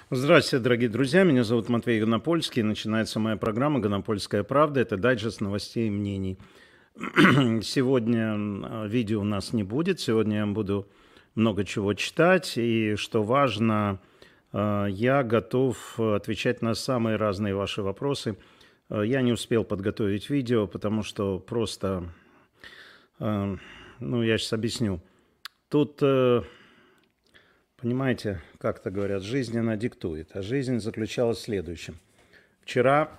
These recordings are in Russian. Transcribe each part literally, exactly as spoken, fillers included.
Здравствуйте, дорогие друзья. Меня зовут Матвей Гонопольский. Начинается моя программа «Гонопольская правда». Это дайджест новостей и мнений. Сегодня м, видео у нас не будет. Сегодня я буду много чего читать. И, что важно, э, я готов отвечать на самые разные ваши вопросы. Э, Я не успел подготовить видео, потому что просто, э, ну, я сейчас объясню. Тут... э, Понимаете, как-то говорят, жизнь она диктует. А жизнь заключалась в следующем. Вчера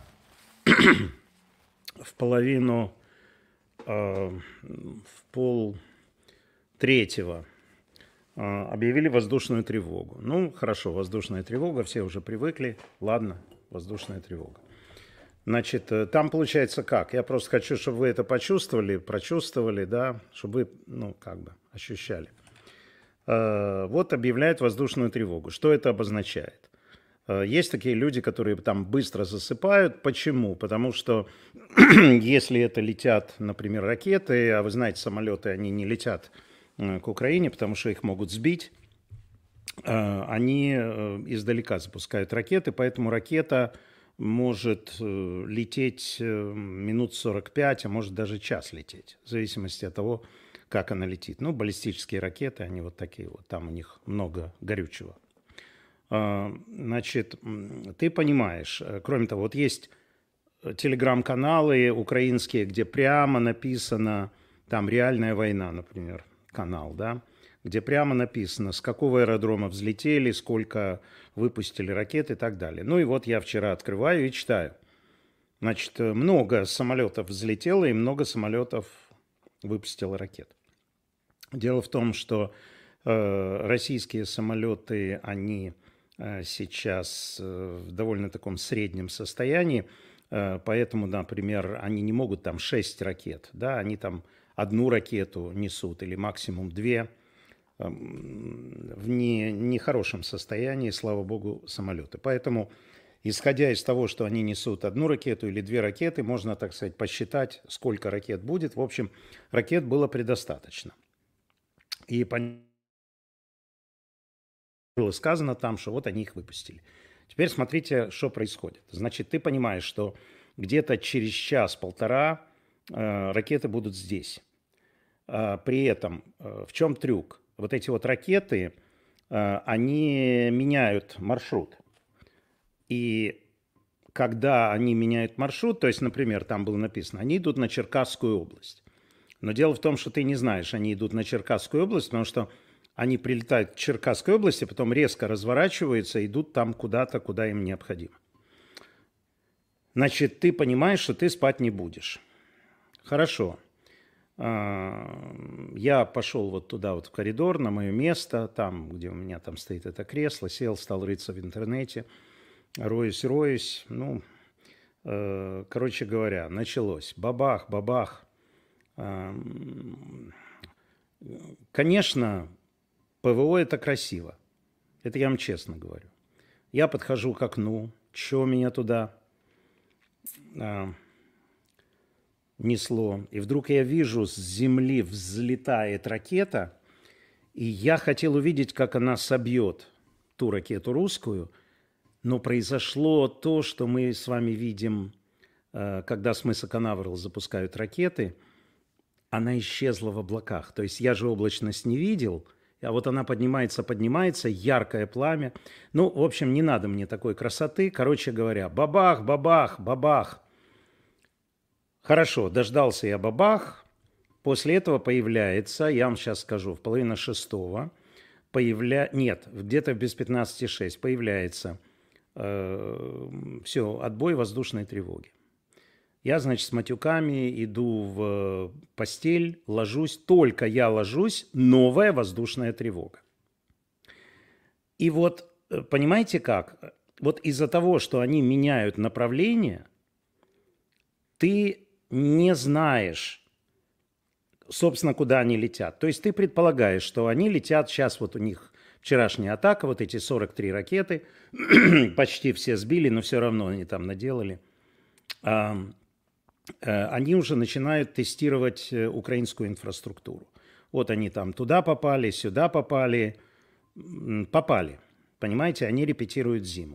в половину, э, в пол третьего э, объявили воздушную тревогу. Ну, хорошо, воздушная тревога, все уже привыкли. Ладно, воздушная тревога. Значит, э, там получается как? Я просто хочу, чтобы вы это почувствовали, прочувствовали, да, чтобы вы, ну, как бы ощущали. Э, Вот объявляют воздушную тревогу. Что это обозначает? Э, Есть такие люди, которые там быстро засыпают. Почему? Потому что если это летят, например, ракеты, а вы знаете, самолеты, они не летят э, к Украине, потому что их могут сбить, э, они э, издалека запускают ракеты, поэтому ракета может э, лететь э, минут сорок пять, а может даже час лететь, в зависимости от того, как она летит. Ну, баллистические ракеты, они вот такие вот, там у них много горючего. А, Значит, м, ты понимаешь, э, кроме того, вот есть телеграм-каналы украинские, где прямо написано, там «Реальная война», например, канал, да, где прямо написано, с какого аэродрома взлетели, сколько выпустили ракет и так далее. Ну и вот я вчера открываю и читаю. Значит, э, много самолетов взлетело и много самолетов выпустило ракет. Дело в том, что э, российские самолеты, они э, сейчас э, в довольно таком среднем состоянии, э, поэтому, например, они не могут там шесть ракет, да, они там одну ракету несут или максимум две, э, в не, нехорошем состоянии, слава богу, самолеты. Поэтому, исходя из того, что они несут одну ракету или две ракеты, можно, так сказать, посчитать, сколько ракет будет. В общем, ракет было предостаточно. И было сказано там, что вот они их выпустили. Теперь смотрите, что происходит. Значит, ты понимаешь, что где-то через час-полтора э, ракеты будут здесь. А, при этом э, в чем трюк? Вот эти вот ракеты, э, они меняют маршрут. И когда они меняют маршрут, то есть, например, там было написано, они идут на Черкасскую область. Но дело в том, что ты не знаешь, они идут на Черкасскую область, потому что они прилетают к Черкасской области, потом резко разворачиваются, идут там куда-то, куда им необходимо. Значит, ты понимаешь, что ты спать не будешь. Хорошо. Я пошел вот туда, вот в коридор, на мое место, там, где у меня там стоит это кресло, сел, стал рыться в интернете, роюсь, роюсь. Ну, короче говоря, началось. Бабах, бабах. Конечно, ПВО – это красиво. Это я вам честно говорю. Я подхожу к окну, что меня туда а, несло. И вдруг я вижу, с земли взлетает ракета, и я хотел увидеть, как она собьет ту ракету русскую, но произошло то, что мы с вами видим, когда с мыса Канаверал запускают ракеты. Она исчезла в облаках. То есть я же облачность не видел, а вот она поднимается, поднимается, яркое пламя. Ну, в общем, не надо мне такой красоты. Короче говоря, бабах, бабах, бабах. Хорошо, дождался я бабах. После этого появляется, я вам сейчас скажу, в половине шестого, появля... нет, где-то без пятнадцати шесть появляется э, все, отбой воздушной тревоги. Я, значит, с матюками иду в постель, ложусь. Только я ложусь, новая воздушная тревога. И вот, понимаете как? Вот из-за того, что они меняют направление, ты не знаешь, собственно, куда они летят. То есть ты предполагаешь, что они летят, сейчас вот у них вчерашняя атака, вот эти сорок три ракеты, почти все сбили, но все равно они там наделали. Они уже начинают тестировать украинскую инфраструктуру. Вот они там туда попали, сюда попали, попали. Понимаете, они репетируют зиму.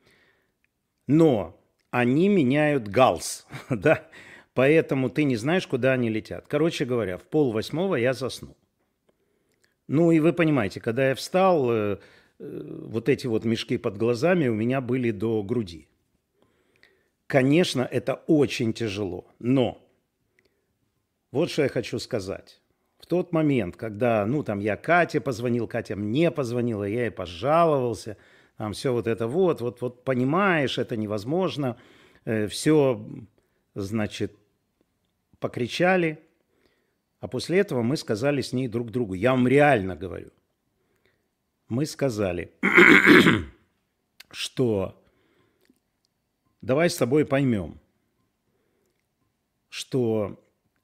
Но они меняют галс, да, поэтому ты не знаешь, куда они летят. Короче говоря, в полвосьмого я заснул. Ну и вы понимаете, когда я встал, э, э, вот эти вот мешки под глазами у меня были до груди. Конечно, это очень тяжело, но вот что я хочу сказать. В тот момент, когда, ну, там я Кате позвонил, Катя мне позвонила, я ей пожаловался, там все вот это вот, вот, вот понимаешь, это невозможно, э, все, значит, покричали, а после этого мы сказали с ней друг другу, я вам реально говорю, мы сказали, что давай с тобой поймем, что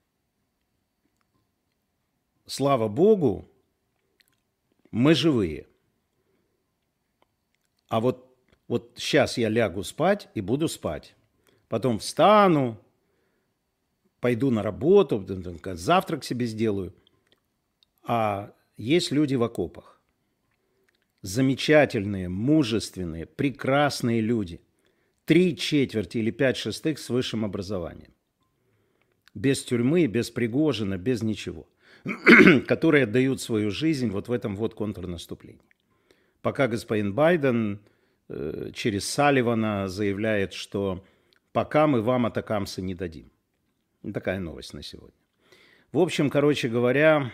слава Богу, мы живые. А вот, вот сейчас я лягу спать и буду спать. Потом встану, пойду на работу, завтрак себе сделаю. А есть люди в окопах. Замечательные, мужественные, прекрасные люди. Три четверти или пять шестых с высшим образованием. Без тюрьмы, без Пригожина, без ничего. Которые отдают свою жизнь вот в этом вот контрнаступлении. Пока господин Байден э, через Салливана заявляет, что пока мы вам атакамсы не дадим. Такая новость на сегодня. В общем, короче говоря,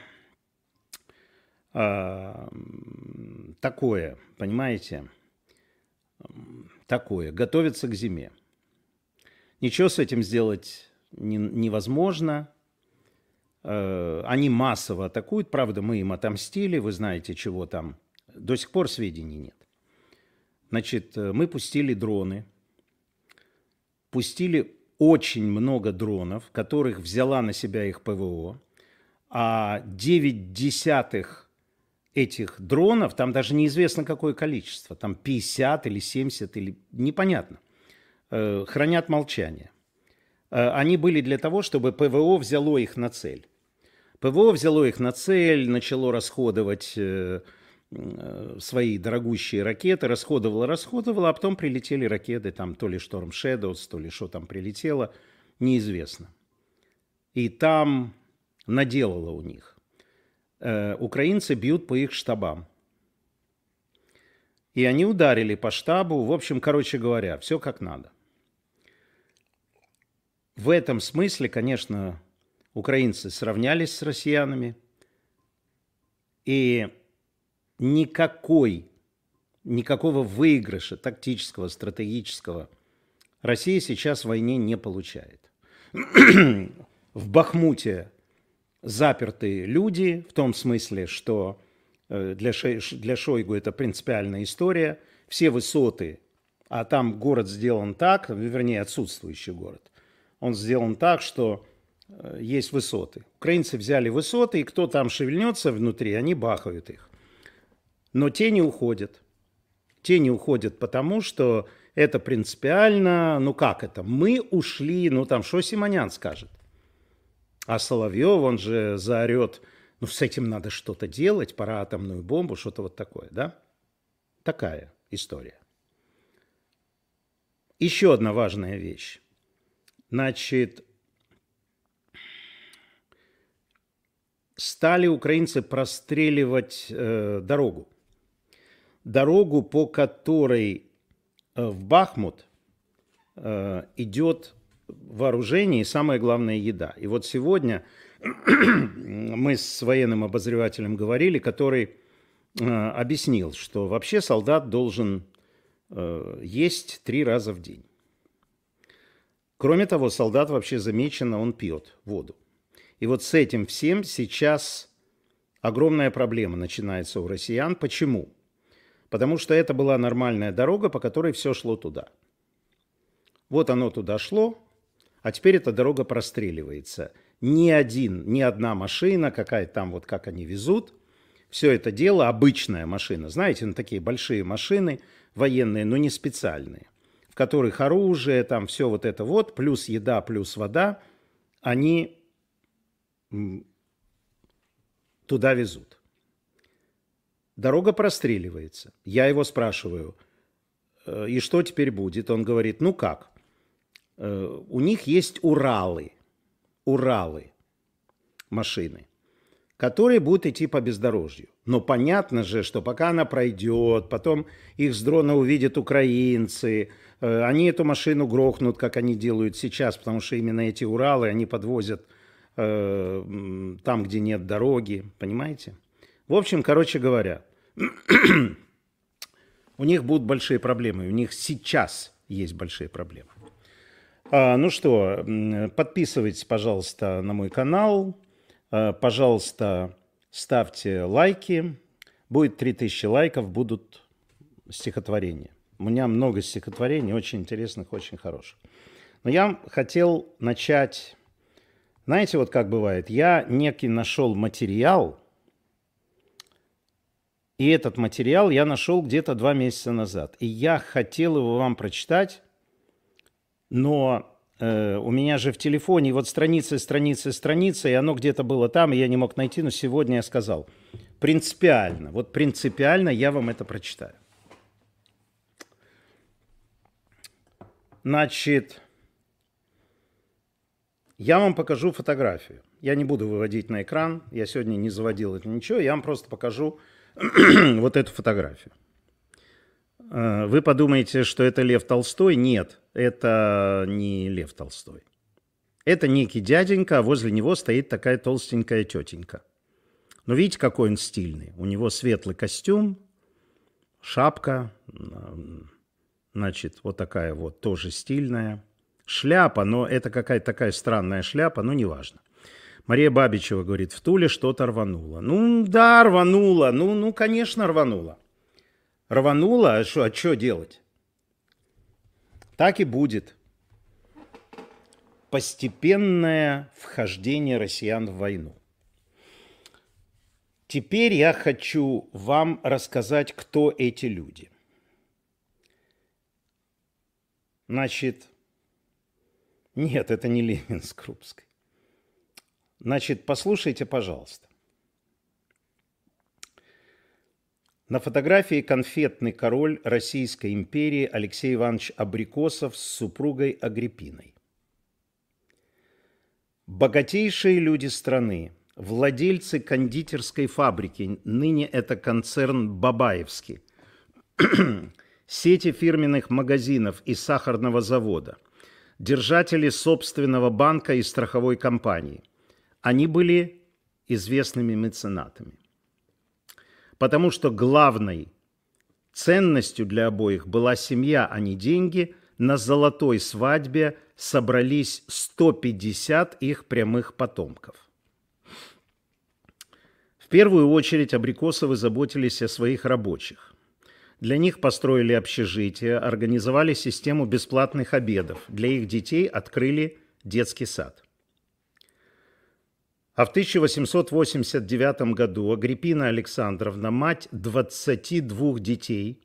э, такое, понимаете, такое, готовиться к зиме. Ничего с этим сделать не, невозможно. Э, они массово атакуют, правда, мы им отомстили, вы знаете, чего там. До сих пор сведений нет. Значит, мы пустили дроны, пустили очень много дронов, которых взяла на себя их ПВО, а девять десятых этих дронов, там даже неизвестно какое количество, там пятьдесят или семьдесят, или непонятно, э, хранят молчание. Э, они были для того, чтобы ПВО взяло их на цель. ПВО взяло их на цель, начало расходовать э, свои дорогущие ракеты, расходовала, расходовала, а потом прилетели ракеты, там то ли Storm Shadows, то ли что там прилетело, неизвестно. И там наделало у них. Э, украинцы бьют по их штабам. И они ударили по штабу, в общем, короче говоря, все как надо. В этом смысле, конечно, украинцы сравнялись с россиянами, и никакой, никакого выигрыша тактического, стратегического Россия сейчас в войне не получает. В Бахмуте заперты люди, в том смысле, что для, Шой, для Шойгу это принципиальная история. Все высоты, а там город сделан так, вернее, отсутствующий город, он сделан так, что есть высоты. Украинцы взяли высоты, и кто там шевельнется внутри, они бахают их. Но те не уходят. Те не уходят, потому что это принципиально, ну как это, мы ушли, ну там, что Симонян скажет? А Соловьев, он же заорет, ну с этим надо что-то делать, пора атомную бомбу, что-то вот такое, да? Такая история. Еще одна важная вещь. Значит, стали украинцы простреливать э, дорогу. Дорогу, по которой э, в Бахмут э, идет вооружение и, самое главное, еда. И вот сегодня мы с военным обозревателем говорили, который э, объяснил, что вообще солдат должен э, есть три раза в день. Кроме того, солдат вообще замечено, он пьет воду. И вот с этим всем сейчас огромная проблема начинается у россиян. Почему? Потому что это была нормальная дорога, по которой все шло туда. Вот оно туда шло, а теперь эта дорога простреливается. Ни один, ни одна машина, какая там, вот как они везут, все это дело, обычная машина, знаете, ну, такие большие машины военные, но не специальные, в которых оружие, там все вот это вот, плюс еда, плюс вода, они туда везут. Дорога простреливается. Я его спрашиваю, и что теперь будет? Он говорит, ну как? У них есть Уралы, Уралы, машины, которые будут идти по бездорожью. Но понятно же, что пока она пройдет, потом их с дрона увидят украинцы, они эту машину грохнут, как они делают сейчас, потому что именно эти Уралы они подвозят э, там, где нет дороги, понимаете? В общем, короче говоря, у них будут большие проблемы, у них сейчас есть большие проблемы. А, ну что, подписывайтесь, пожалуйста, на мой канал, а, пожалуйста, ставьте лайки, будет три тысячи лайков, будут стихотворения. У меня много стихотворений, очень интересных, очень хороших. Но я хотел начать, знаете, вот как бывает, я некий нашел материал, и этот материал я нашел где-то два месяца назад. И я хотел его вам прочитать, но э, у меня же в телефоне вот страницы, страницы, страницы, и оно где-то было там, и я не мог найти, но сегодня я сказал, принципиально, вот принципиально я вам это прочитаю. Значит, я вам покажу фотографию. Я не буду выводить на экран, я сегодня не заводил это ничего, я вам просто покажу вот эту фотографию. Вы подумаете, что это Лев Толстой? Нет, это не Лев Толстой. Это некий дяденька, а возле него стоит такая толстенькая тетенька. Но видите, какой он стильный. У него светлый костюм, шапка, значит, вот такая вот тоже стильная. Шляпа, но это какая-то такая странная шляпа, но неважно. Мария Бабичева говорит, в Туле что-то рвануло. Ну да, рвануло, ну, ну конечно, рвануло. Рвануло, а что а что делать? Так и будет. Постепенное вхождение россиян в войну. Теперь я хочу вам рассказать, кто эти люди. Значит, нет, это не Ленин с Крупской. Значит, послушайте, пожалуйста. На фотографии конфетный король Российской империи Алексей Иванович Абрикосов с супругой Агриппиной. Богатейшие люди страны, владельцы кондитерской фабрики, ныне это концерн Бабаевский, сети фирменных магазинов и сахарного завода, держатели собственного банка и страховой компании. Они были известными меценатами. Потому что главной ценностью для обоих была семья, а не деньги. На золотой свадьбе собрались сто пятьдесят их прямых потомков. В первую очередь Абрикосовы заботились о своих рабочих. Для них построили общежитие, организовали систему бесплатных обедов. Для их детей открыли детский сад. А в тысяча восемьсот восемьдесят девятом году Агриппина Александровна, мать двадцати двух детей,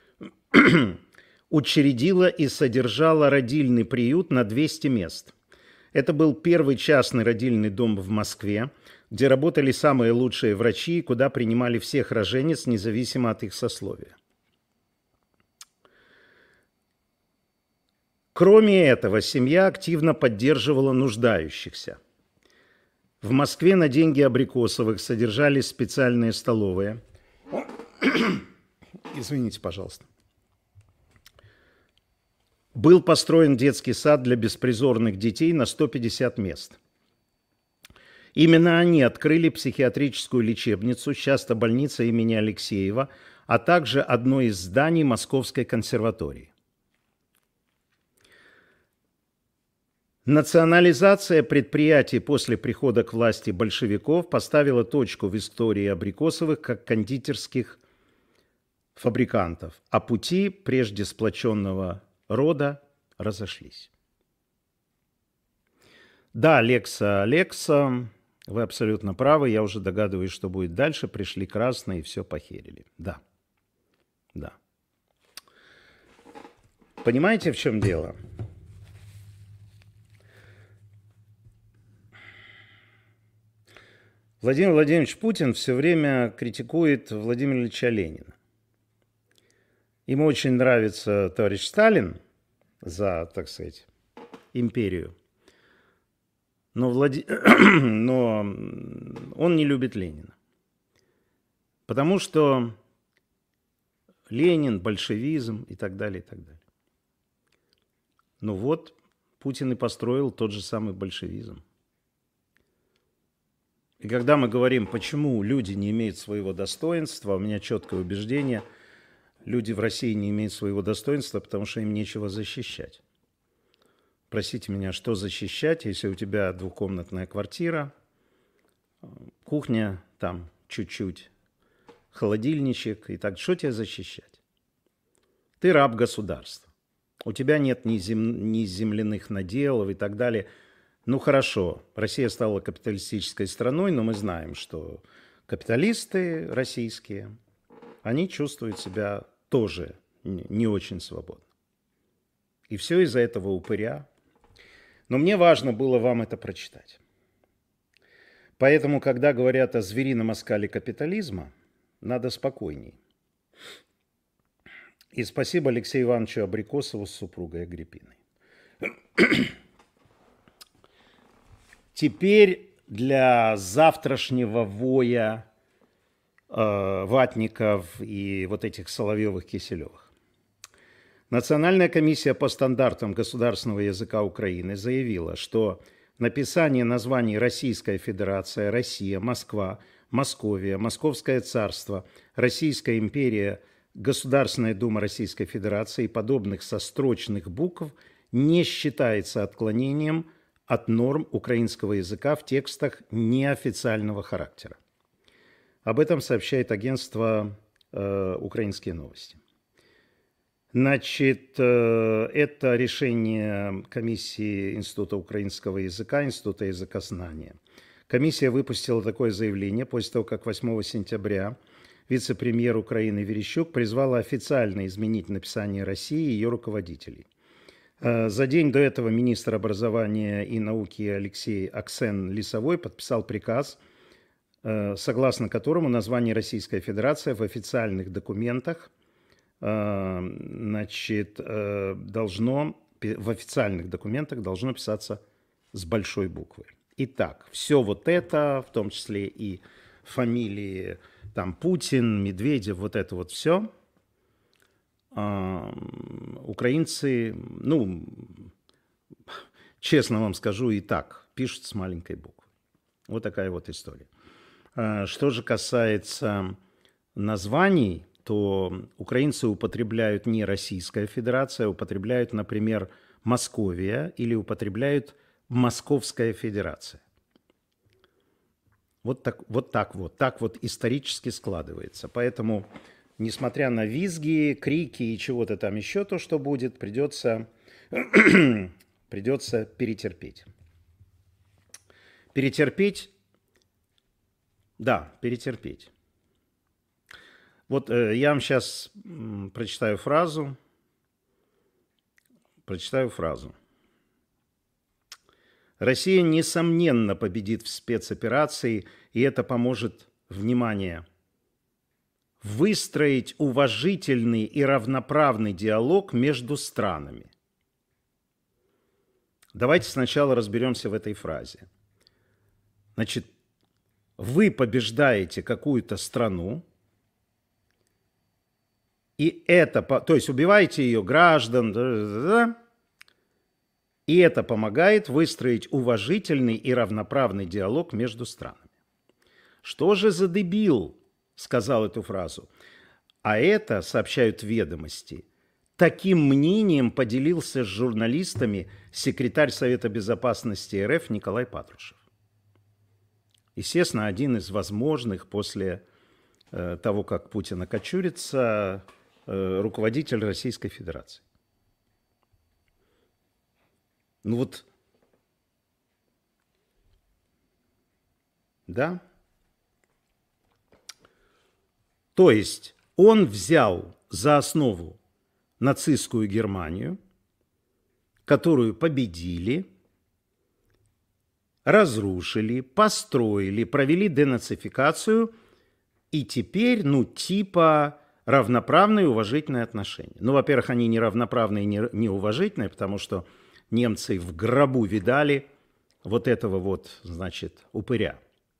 учредила и содержала родильный приют на двести мест. Это был первый частный родильный дом в Москве, где работали самые лучшие врачи и куда принимали всех роженец, независимо от их сословия. Кроме этого, семья активно поддерживала нуждающихся. В Москве на деньги Абрикосовых содержались специальные столовые. Извините, пожалуйста. Был построен детский сад для беспризорных детей на сто пятьдесят мест. Именно они открыли психиатрическую лечебницу, часто больница имени Алексеева, а также одно из зданий Московской консерватории. Национализация предприятий после прихода к власти большевиков поставила точку в истории Абрикосовых как кондитерских фабрикантов, а пути прежде сплоченного рода разошлись. Да, Лекса, Лекса, вы абсолютно правы, я уже догадываюсь, что будет дальше. Пришли красные и все похерили. Да, да. Понимаете, в чем дело? Владимир Владимирович Путин все время критикует Владимира Ильича Ленина. Ему очень нравится товарищ Сталин за, так сказать, империю. Но, Влади... Но он не любит Ленина. Потому что Ленин, большевизм и так далее, и так далее. Ну вот, Путин и построил тот же самый большевизм. И когда мы говорим, почему люди не имеют своего достоинства, у меня четкое убеждение, люди в России не имеют своего достоинства, потому что им нечего защищать. Простите меня, что защищать, если у тебя двухкомнатная квартира, кухня там чуть-чуть, холодильничек и так, что тебе защищать? Ты раб государства. У тебя нет ни, зем... ни земляных наделов и так далее. Ну хорошо, Россия стала капиталистической страной, но мы знаем, что капиталисты российские, они чувствуют себя тоже не очень свободно. И все из-за этого упыря. Но мне важно было вам это прочитать. Поэтому, когда говорят о зверином оскале капитализма, надо спокойней. И спасибо Алексею Ивановичу Абрикосову с супругой Агриппиной. Теперь для завтрашнего воя э, ватников и вот этих Соловьевых-Киселевых. Национальная комиссия по стандартам государственного языка Украины заявила, что написание названий Российская Федерация, Россия, Москва, Московия, Московское царство, Российская империя, Государственная дума Российской Федерации и подобных сострочных букв не считается отклонением от норм украинского языка в текстах неофициального характера. Об этом сообщает агентство э, «Украинские новости». Значит, э, это решение комиссии Института украинского языка, Института языкознания. Комиссия выпустила такое заявление после того, как восьмого сентября вице-премьер Украины Верещук призвала официально изменить написание России и ее руководителей. За день до этого министр образования и науки Алексей Аксен-Лисовой подписал приказ, согласно которому название Российская Федерация в официальных документах, значит, должно, в официальных документах должно писаться с большой буквы. Итак, все вот это, в том числе и фамилии там Путин, Медведев, вот это вот все, украинцы, ну, честно вам скажу, и так пишут с маленькой буквы. Вот такая вот история. Что же касается названий, то украинцы употребляют не Российская Федерация, употребляют, например, Московия или употребляют Московская Федерация. Вот так, вот так вот, так вот исторически складывается. Поэтому, несмотря на визги, крики и чего-то там еще, то, что будет, придется, придется перетерпеть. Перетерпеть, да, перетерпеть. Вот э, я вам сейчас м, прочитаю фразу, прочитаю фразу. Россия, несомненно, победит в спецоперации, и это поможет, внимание, выстроить уважительный и равноправный диалог между странами. Давайте сначала разберемся в этой фразе. Значит, вы побеждаете какую-то страну, и это, то есть убиваете ее граждан, да, да, да, и это помогает выстроить уважительный и равноправный диалог между странами. Что же за дебил сказал эту фразу? А это, сообщают «Ведомости», таким мнением поделился с журналистами секретарь Совета Безопасности РФ Николай Патрушев. Естественно, один из возможных после э, того, как Путин окочурится, э, руководитель Российской Федерации. Ну вот, да. То есть он взял за основу нацистскую Германию, которую победили, разрушили, построили, провели денацификацию, и теперь, ну, типа равноправные уважительные отношения. Ну, во-первых, они не равноправные, не, не уважительные, потому что немцы в гробу видали вот этого вот, значит, упыря.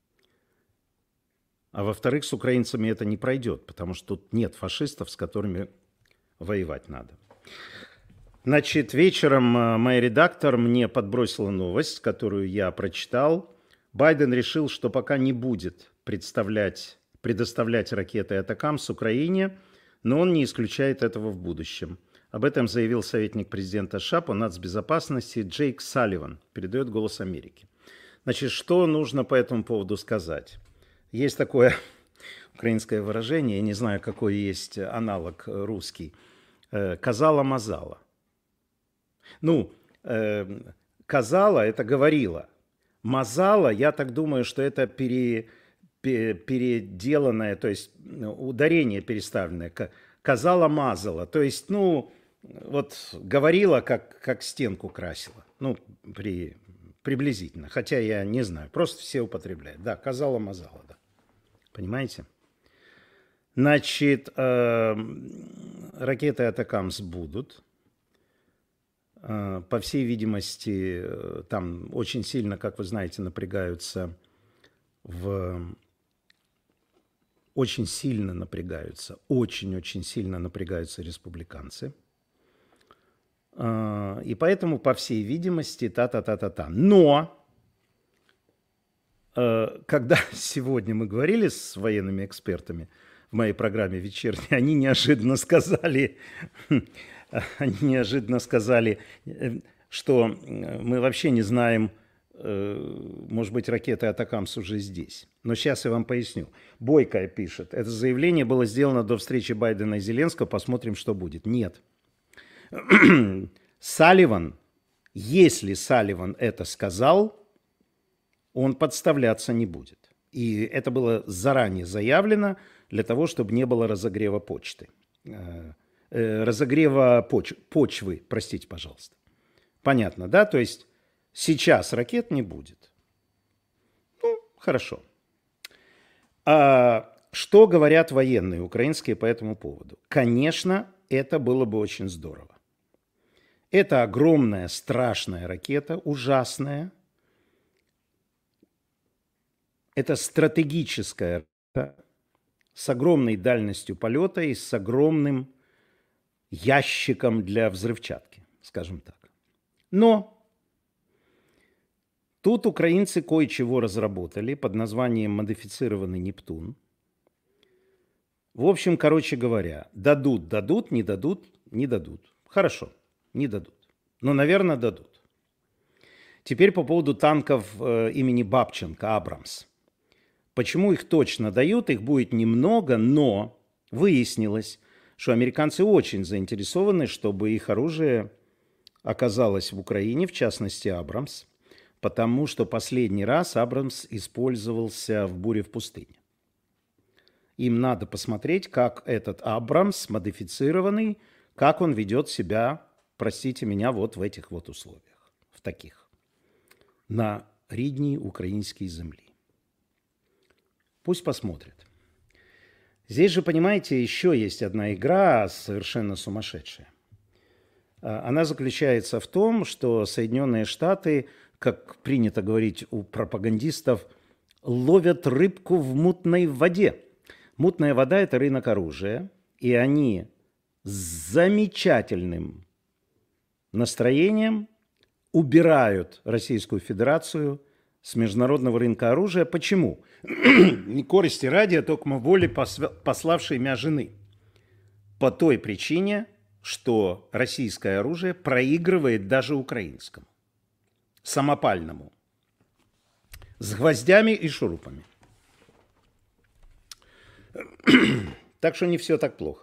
А во-вторых, с украинцами это не пройдет, потому что тут нет фашистов, с которыми воевать надо. Значит, вечером моя редактор мне подбросила новость, которую я прочитал. Байден решил, что пока не будет представлять, предоставлять ракеты «Атакамс» Украине, но он не исключает этого в будущем. Об этом заявил советник президента США по нацбезопасности Джейк Салливан, передает «Голос Америки». Значит, что нужно по этому поводу сказать? Есть такое украинское выражение, я не знаю, какой есть аналог русский, «казала-мазала». Ну, «казала» – это говорила. «Мазала», я так думаю, что это пере, пере, переделанное, то есть ударение переставленное. «Казала-мазала», то есть, ну, вот говорила, как, как стенку красила. Ну, при, приблизительно, хотя я не знаю, просто все употребляют. Да, «казала-мазала», да. Понимаете? Значит, э, ракеты «Атакамс» будут. Э, по всей видимости, там очень сильно, как вы знаете, напрягаются в... Очень сильно напрягаются, очень-очень сильно напрягаются республиканцы. Э, и поэтому, по всей видимости, та-та-та-та-та. Но... Когда сегодня мы говорили с военными экспертами в моей программе вечерней, они неожиданно сказали, они неожиданно сказали, что мы вообще не знаем, может быть, ракеты «Атакамс» уже здесь. Но сейчас я вам поясню. Бойко пишет, это заявление было сделано до встречи Байдена и Зеленского, посмотрим, что будет. Нет. Салливан, если Салливан это сказал, он подставляться не будет. И это было заранее заявлено для того, чтобы не было разогрева почты. Э, э, разогрева поч почвы, простите, пожалуйста. Понятно, да? То есть сейчас ракет не будет. Ну, хорошо. А что говорят военные украинские по этому поводу? Конечно, это было бы очень здорово. Это огромная, страшная ракета, ужасная. Это стратегическая ракета с огромной дальностью полета и с огромным ящиком для взрывчатки, скажем так. Но тут украинцы кое-чего разработали под названием «Модифицированный Нептун». В общем, короче говоря, дадут, дадут, не дадут, не дадут. Хорошо, не дадут. Но, наверное, дадут. Теперь по поводу танков э, имени Бабченко, Абрамс. Почему их точно дают? Их будет немного, но выяснилось, что американцы очень заинтересованы, чтобы их оружие оказалось в Украине, в частности Абрамс, потому что последний раз Абрамс использовался в буре в пустыне. Им надо посмотреть, как этот Абрамс, модифицированный, как он ведет себя, простите меня, вот в этих вот условиях, в таких, на рідній українській землі. Пусть посмотрят. Здесь же, понимаете, еще есть одна игра совершенно сумасшедшая. Она заключается в том, что Соединенные Штаты, как принято говорить у пропагандистов, ловят рыбку в мутной воде. Мутная вода – это рынок оружия, и они с замечательным настроением убирают Российскую Федерацию с международного рынка оружия. Почему? Не корысти ради, а только воли пославшей меня жены. По той причине, что российское оружие проигрывает даже украинскому. Самопальному. С гвоздями и шурупами. Так что не все так плохо.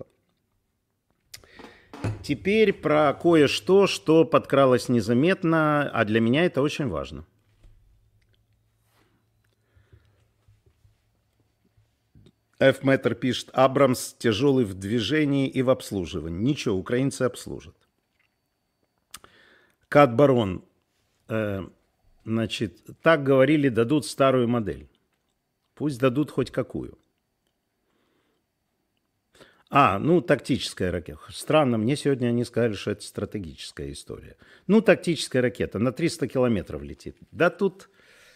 Теперь про кое-что, что подкралось незаметно, а для меня это очень важно. F-Meter пишет, Абрамс тяжелый в движении и в обслуживании. Ничего, украинцы обслужат. Кат Барон, э, Значит, так говорили, дадут старую модель. Пусть дадут хоть какую. А, ну, тактическая ракета. Странно, мне сегодня они сказали, что это стратегическая история. Ну, тактическая ракета на триста километров летит. Да тут...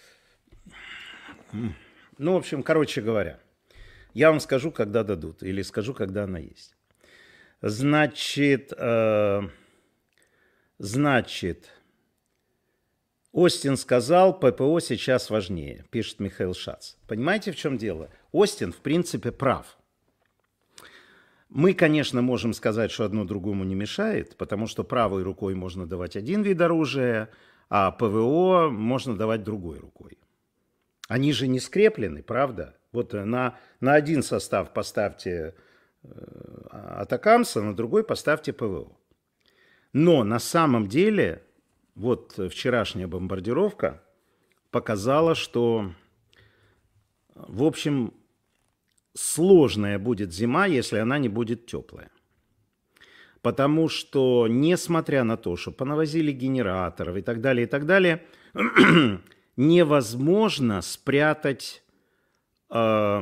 Ну, в общем, короче говоря, я вам скажу, когда дадут, или скажу, когда она есть. Значит, э, значит, Остин сказал, ППО сейчас важнее, пишет Михаил Шац. Понимаете, в чем дело? Остин, в принципе, прав. Мы, конечно, можем сказать, что одно другому не мешает, потому что правой рукой можно давать один вид оружия, а ПВО можно давать другой рукой. Они же не скреплены, правда? Вот на, на один состав поставьте э, атакамса, на другой поставьте ПВО. Но на самом деле, вот вчерашняя бомбардировка показала, что, в общем, сложная будет зима, если она не будет теплая. Потому что, несмотря на то, что понавозили генераторов и так далее, и так далее, невозможно спрятать э,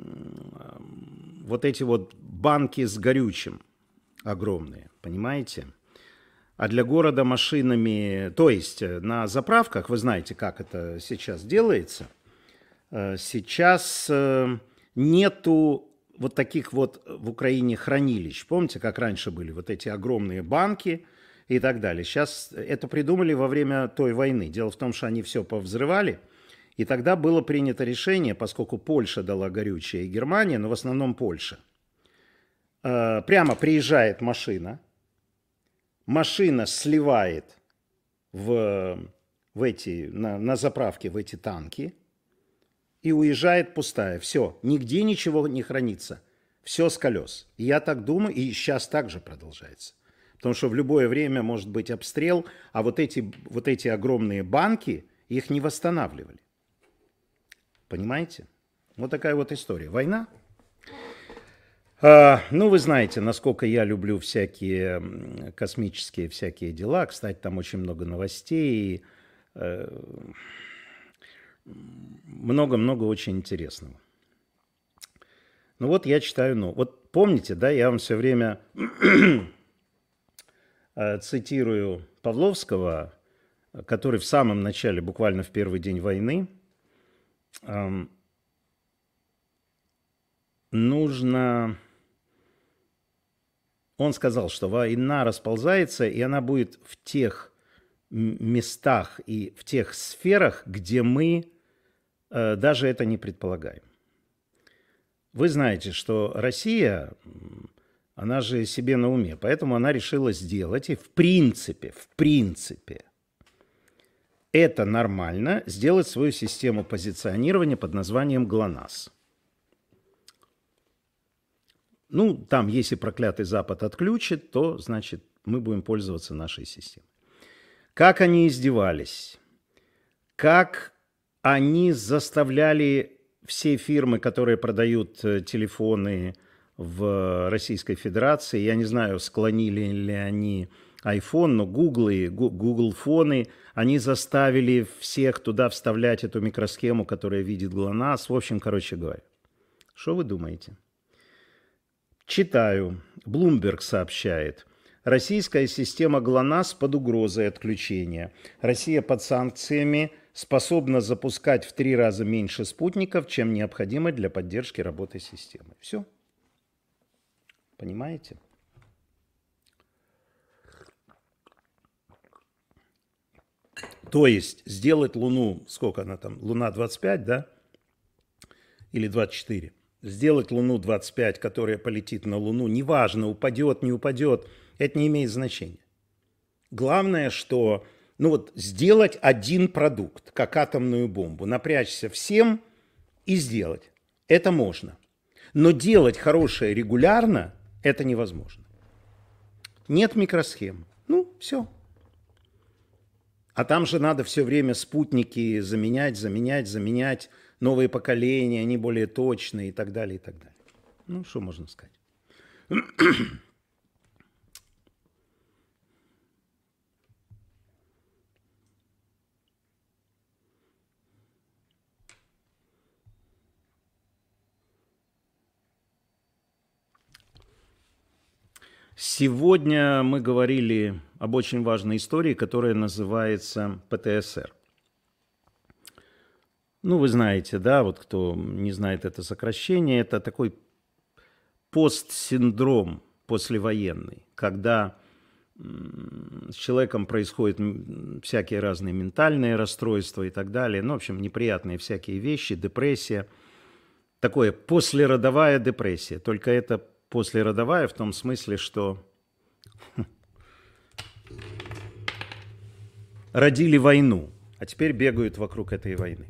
вот эти вот банки с горючим огромные, понимаете? А для города машинами, то есть на заправках, вы знаете, как это сейчас делается, э, сейчас э, нету вот таких вот в Украине хранилищ. Помните, как раньше были вот эти огромные банки и так далее. Сейчас это придумали во время той войны. Дело в том, что они все повзрывали. И тогда было принято решение, поскольку Польша дала горючее и Германия, но в основном Польша. Э, прямо приезжает машина, машина сливает в, в эти, на, на заправке в эти танки и уезжает пустая. Все, нигде ничего не хранится. Все с колес. И я так думаю, и сейчас так же продолжается. Потому что в любое время может быть обстрел, а вот эти, вот эти огромные банки, их не восстанавливали. Понимаете? Вот такая вот история. Война. А, ну, вы знаете, насколько я люблю всякие космические всякие дела. Кстати, там очень много новостей. Много-много э, очень интересного. Ну вот я читаю, ну, вот помните, да, я вам все время цитирую Павловского, который в самом начале, буквально в первый день войны, эм, нужно... Он сказал, что война расползается, и она будет в тех местах и в тех сферах, где мы э, даже это не предполагаем. Вы знаете, что Россия, она же себе на уме, поэтому она решила сделать, и в принципе, в принципе, это нормально, сделать свою систему позиционирования под названием ГЛОНАСС. Ну, там, если проклятый Запад отключит, то, значит, мы будем пользоваться нашей системой. Как они издевались, как они заставляли все фирмы, которые продают телефоны в Российской Федерации, я не знаю, склонили ли они iPhone, но Google и Google фоны, они заставили всех туда вставлять эту микросхему, которая видит ГЛОНАСС. В общем, короче говоря, что вы думаете? Читаю. Bloomberg сообщает. Российская система ГЛОНАСС под угрозой отключения. Россия под санкциями способна запускать в три раза меньше спутников, чем необходимо для поддержки работы системы. Все. Понимаете? То есть сделать Луну, сколько она там, Луна двадцать пять, да? Или двадцать четыре. Сделать Луну двадцать пять, которая полетит на Луну, неважно, упадет, не упадет, это не имеет значения. Главное, что ну вот, сделать один продукт, как атомную бомбу, напрячься всем и сделать. Это можно. Но делать хорошее регулярно – это невозможно. Нет микросхем. Ну, все. А там же надо все время спутники заменять, заменять, заменять. Новые поколения, они более точные и так далее, и так далее. Ну, что можно сказать? Сегодня мы говорили об очень важной истории, которая называется ПТСР. Ну, вы знаете, да, вот кто не знает это сокращение, это такой постсиндром послевоенный, когда с человеком происходят всякие разные ментальные расстройства и так далее, ну, в общем, неприятные всякие вещи, депрессия, такое послеродовая депрессия, только это послеродовая в том смысле, что родили войну, а теперь бегают вокруг этой войны.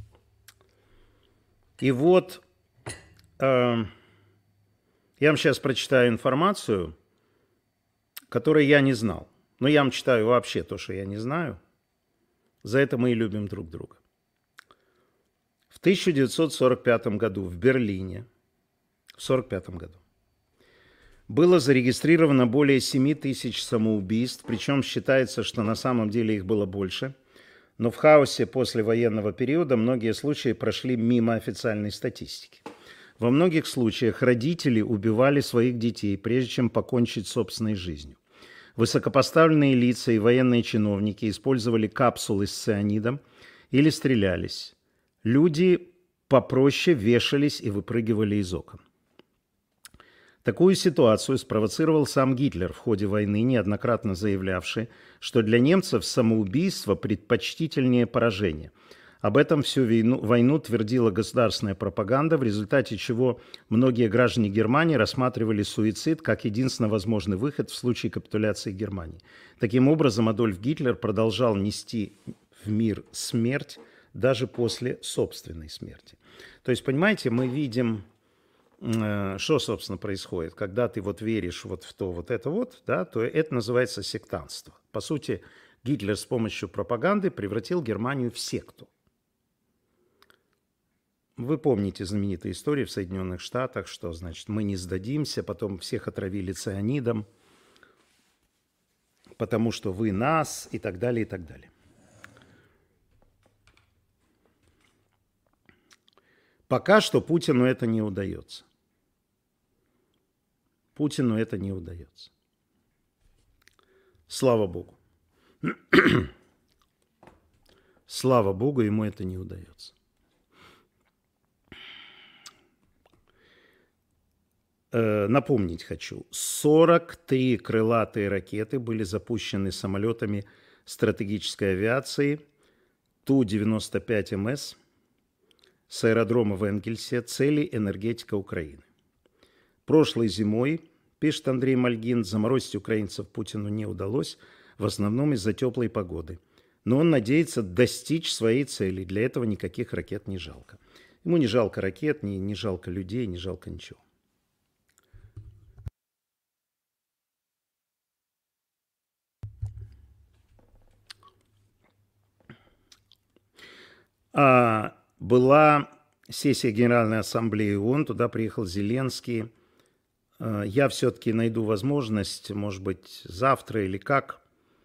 И вот э, я вам сейчас прочитаю информацию, которую я не знал. Но я вам читаю вообще то, что я не знаю. За это мы и любим друг друга. В тысяча девятьсот сорок пятом году в Берлине, в сорок пятом году, было зарегистрировано более семи тысяч самоубийств, причем считается, что на самом деле их было больше. Но в хаосе послевоенного периода многие случаи прошли мимо официальной статистики. Во многих случаях родители убивали своих детей, прежде чем покончить с собственной жизнью. Высокопоставленные лица и военные чиновники использовали капсулы с цианидом или стрелялись. Люди попроще вешались и выпрыгивали из окон. Такую ситуацию спровоцировал сам Гитлер в ходе войны, неоднократно заявлявший, что для немцев самоубийство предпочтительнее поражения. Об этом всю войну, войну твердила государственная пропаганда, в результате чего многие граждане Германии рассматривали суицид как единственно возможный выход в случае капитуляции Германии. Таким образом, Адольф Гитлер продолжал нести в мир смерть даже после собственной смерти. То есть, понимаете, мы видим... Что, собственно, происходит? Когда ты вот веришь вот в то, вот это вот, да, то это называется сектантство. По сути, Гитлер с помощью пропаганды превратил Германию в секту. Вы помните знаменитые истории в Соединенных Штатах, что, значит, мы не сдадимся, потом всех отравили цианидом, потому что вы нас, и так далее, и так далее. Пока что Путину это не удается. Путину это не удается. Слава Богу. Слава Богу, ему это не удается. Э, напомнить хочу. сорок три крылатые ракеты были запущены самолетами стратегической авиации Ту девяносто пять эм эс с аэродрома в Энгельсе, цели энергетика Украины. Прошлой зимой, пишет Андрей Мальгин, заморозить украинцев Путину не удалось, в основном из-за теплой погоды. Но он надеется достичь своей цели. Для этого никаких ракет не жалко. Ему не жалко ракет, не, не жалко людей, не жалко ничего. А, была сессия Генеральной Ассамблеи ООН, туда приехал Зеленский. Я все-таки найду возможность, может быть, завтра или как,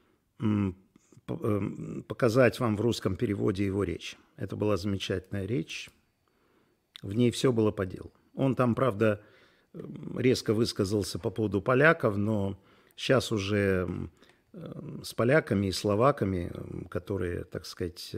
показать вам в русском переводе его речь. Это была замечательная речь. В ней все было по делу. Он там, правда, резко высказался по поводу поляков, но сейчас уже с поляками и словаками, которые, так сказать,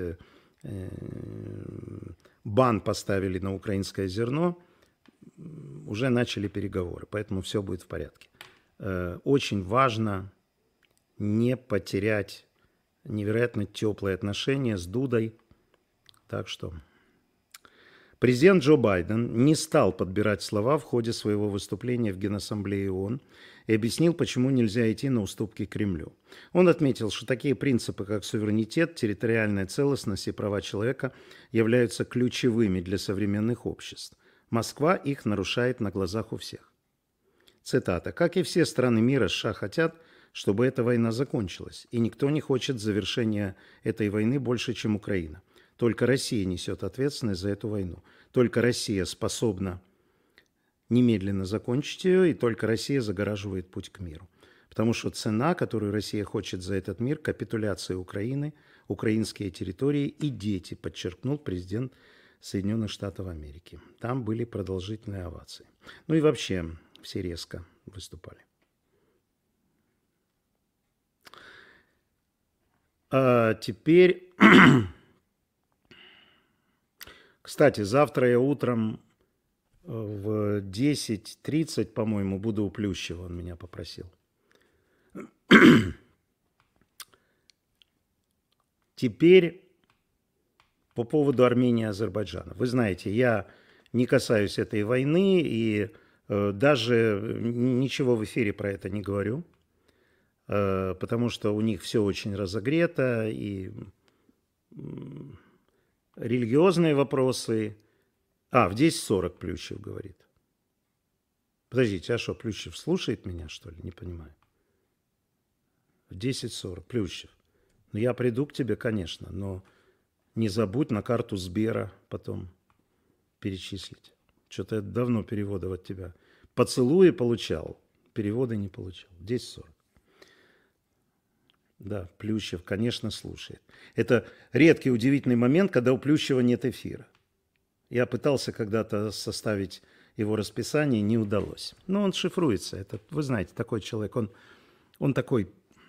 бан поставили на украинское зерно, уже начали переговоры, поэтому все будет в порядке. Очень важно не потерять невероятно теплые отношения с Дудой. Так что президент Джо Байден не стал подбирать слова в ходе своего выступления в Генассамблее ООН и объяснил, почему нельзя идти на уступки Кремлю. Он отметил, что такие принципы, как суверенитет, территориальная целостность и права человека являются ключевыми для современных обществ. Москва их нарушает на глазах у всех. Цитата. «Как и все страны мира, США хотят, чтобы эта война закончилась, и никто не хочет завершения этой войны больше, чем Украина. Только Россия несет ответственность за эту войну. Только Россия способна немедленно закончить ее, и только Россия загораживает путь к миру. Потому что цена, которую Россия хочет за этот мир, капитуляция Украины, украинские территории и дети», подчеркнул президент Соединенных Штатов Америки. Там были продолжительные овации. Ну и вообще все резко выступали. А теперь, кстати, завтра я утром в десять тридцать, по-моему, буду у Плющева, он меня попросил. Теперь по поводу Армении и Азербайджана. Вы знаете, я не касаюсь этой войны и э, даже ничего в эфире про это не говорю, э, потому что у них все очень разогрето, и э, религиозные вопросы. А, в десять сорок Плющев говорит. Подождите, а что, Плющев слушает меня, что ли? Не понимаю. В десять сорок Плющев. Ну, я приду к тебе, конечно, но не забудь на карту Сбера потом перечислить. Что-то я давно переводов от тебя. Поцелуи получал, переводы не получал. десять сорок. Да, Плющев, конечно, слушает. Это редкий, удивительный момент, когда у Плющева нет эфира. Я пытался когда-то составить его расписание, не удалось. Но он шифруется. Это, вы знаете, такой человек. Он, он такой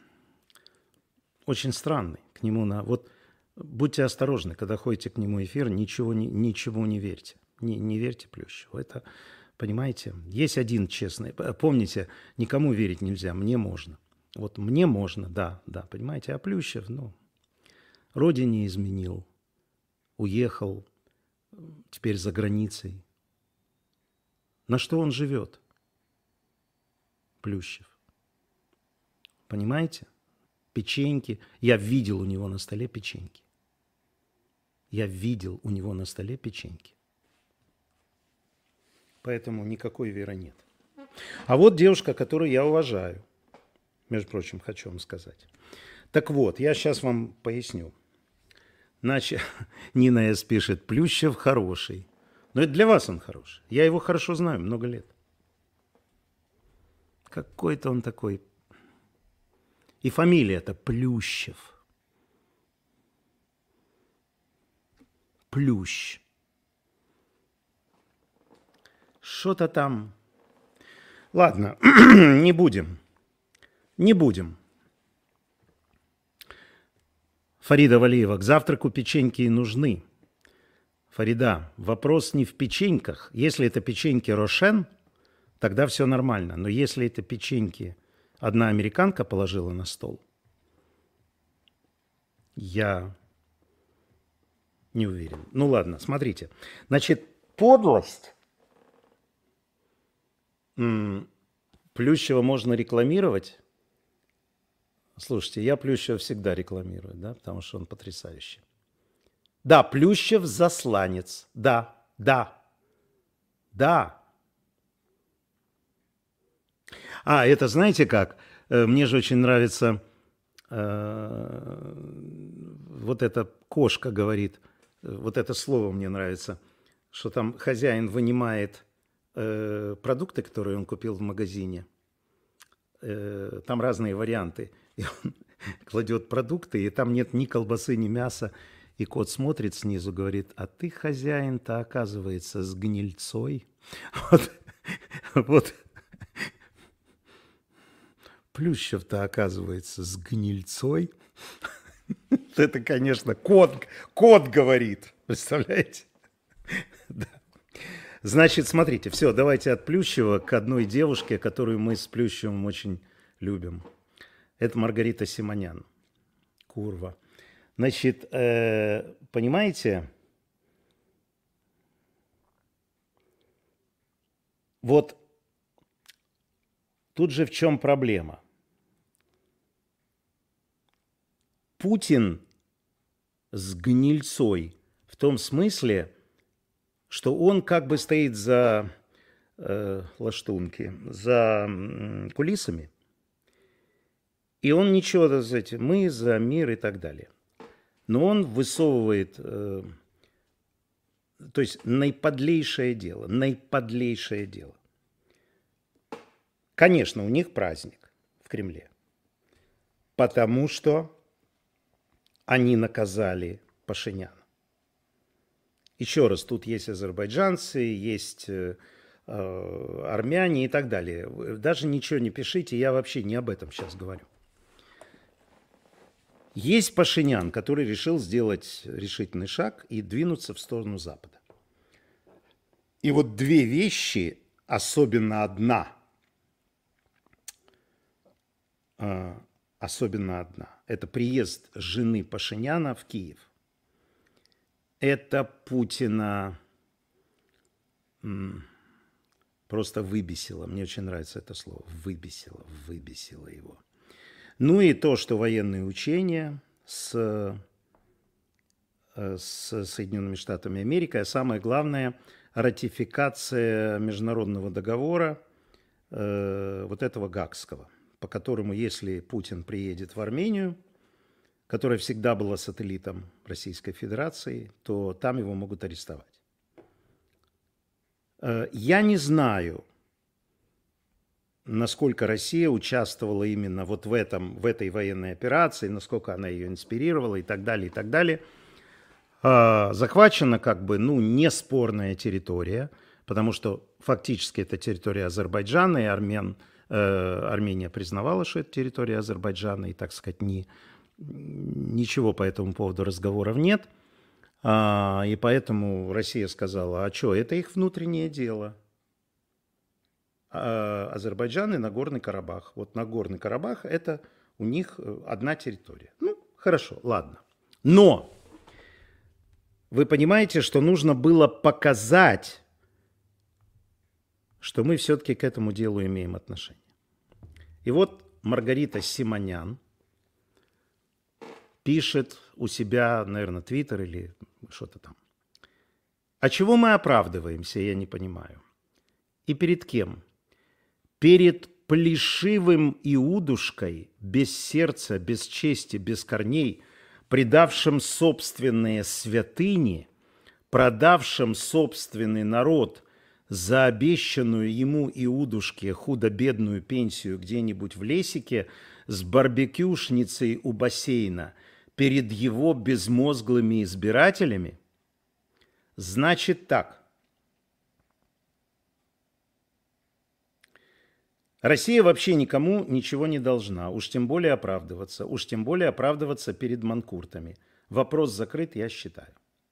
очень странный. К нему на... Вот будьте осторожны, когда ходите к нему эфир, ничего, ни, ничего не верьте. Не, не верьте Плющеву. Это, понимаете, есть один честный. Помните, никому верить нельзя, мне можно. Вот мне можно, да, да, понимаете. А Плющев, ну, родине изменил, уехал, теперь за границей. На что он живет? Плющев. Понимаете? Печеньки. Я видел у него на столе печеньки. Я видел у него на столе печеньки. Поэтому никакой веры нет. А вот девушка, которую я уважаю. Между прочим, хочу вам сказать. Так вот, я сейчас вам поясню. Значит, Нина С. пишет, Плющев хороший. Но это для вас он хороший. Я его хорошо знаю, много лет. Какой-то он такой. И фамилия-то Плющев. Плющ. Что-то там. Ладно, не будем. Не будем. Фарида Валиева, к завтраку печеньки нужны. Фарида, вопрос не в печеньках. Если это печеньки Рошен, тогда все нормально. Но если это печеньки одна американка положила на стол, я не уверен. Ну ладно, смотрите. Значит, подлость. Плющева можно рекламировать. Слушайте, я Плющева всегда рекламирую, да, потому что он потрясающий. Да, Плющев засланец. Да, да, да. А, это знаете как? Мне же очень нравится, э, вот эта кошка говорит, вот это слово мне нравится, что там хозяин вынимает э, продукты, которые он купил в магазине. Э, там разные варианты. И он кладет продукты, и там нет ни колбасы, ни мяса. И кот смотрит снизу, говорит, а ты, хозяин-то, оказывается, с гнильцой. Вот, вот. Плющев-то, оказывается, с гнильцой. Это, конечно, кот, кот говорит. Представляете? Да. Значит, смотрите, все, давайте от Плющева к одной девушке, которую мы с Плющевым очень любим. Это Маргарита Симонян. Курва. Значит, э, понимаете, вот тут же в чем проблема. Путин с гнильцой в том смысле, что он как бы стоит за э, лаштунки, за э, кулисами, и он ничего, так сказать, мы за мир и так далее. Но он высовывает, э, то есть наиподлейшее дело, наиподлейшее дело. Конечно, у них праздник в Кремле, потому что они наказали Пашиняна. Еще раз, тут есть азербайджанцы, есть э, армяне и так далее. Даже ничего не пишите, я вообще не об этом сейчас говорю. Есть Пашинян, который решил сделать решительный шаг и двинуться в сторону Запада. И вот две вещи, особенно одна, особенно одна, это приезд жены Пашиняна в Киев. Это Путина просто выбесило. Мне очень нравится это слово. Выбесило, выбесило его. Ну и то, что военные учения с, с Соединенными Штатами Америки, а самое главное, ратификация международного договора, э, вот этого Гаагского, по которому, если Путин приедет в Армению, которая всегда была сателлитом Российской Федерации, то там его могут арестовать. Э, я не знаю, насколько Россия участвовала именно вот в, этом, в этой военной операции, насколько она ее инспирировала и так далее, и так далее. Захвачена как бы, ну, неспорная территория, потому что фактически это территория Азербайджана, и Армен, э, Армения признавала, что это территория Азербайджана, и, так сказать, не, ничего по этому поводу разговоров нет. А, и поэтому Россия сказала, а что, это их внутреннее дело. Азербайджан и Нагорный Карабах. Вот Нагорный Карабах – это у них одна территория. Ну, хорошо, ладно. Но вы понимаете, что нужно было показать, что мы все-таки к этому делу имеем отношение. И вот Маргарита Симонян пишет у себя, наверное, Твиттер или что-то там. А чего мы оправдываемся, я не понимаю. И перед кем? Перед плешивым Иудушкой, без сердца, без чести, без корней, предавшим собственные святыни, продавшим собственный народ за обещанную ему Иудушке худо-бедную пенсию где-нибудь в лесике с барбекюшницей у бассейна перед его безмозглыми избирателями? Значит так. Россия вообще никому ничего не должна, уж тем более оправдываться, уж тем более оправдываться перед манкуртами. Вопрос закрыт, я считаю.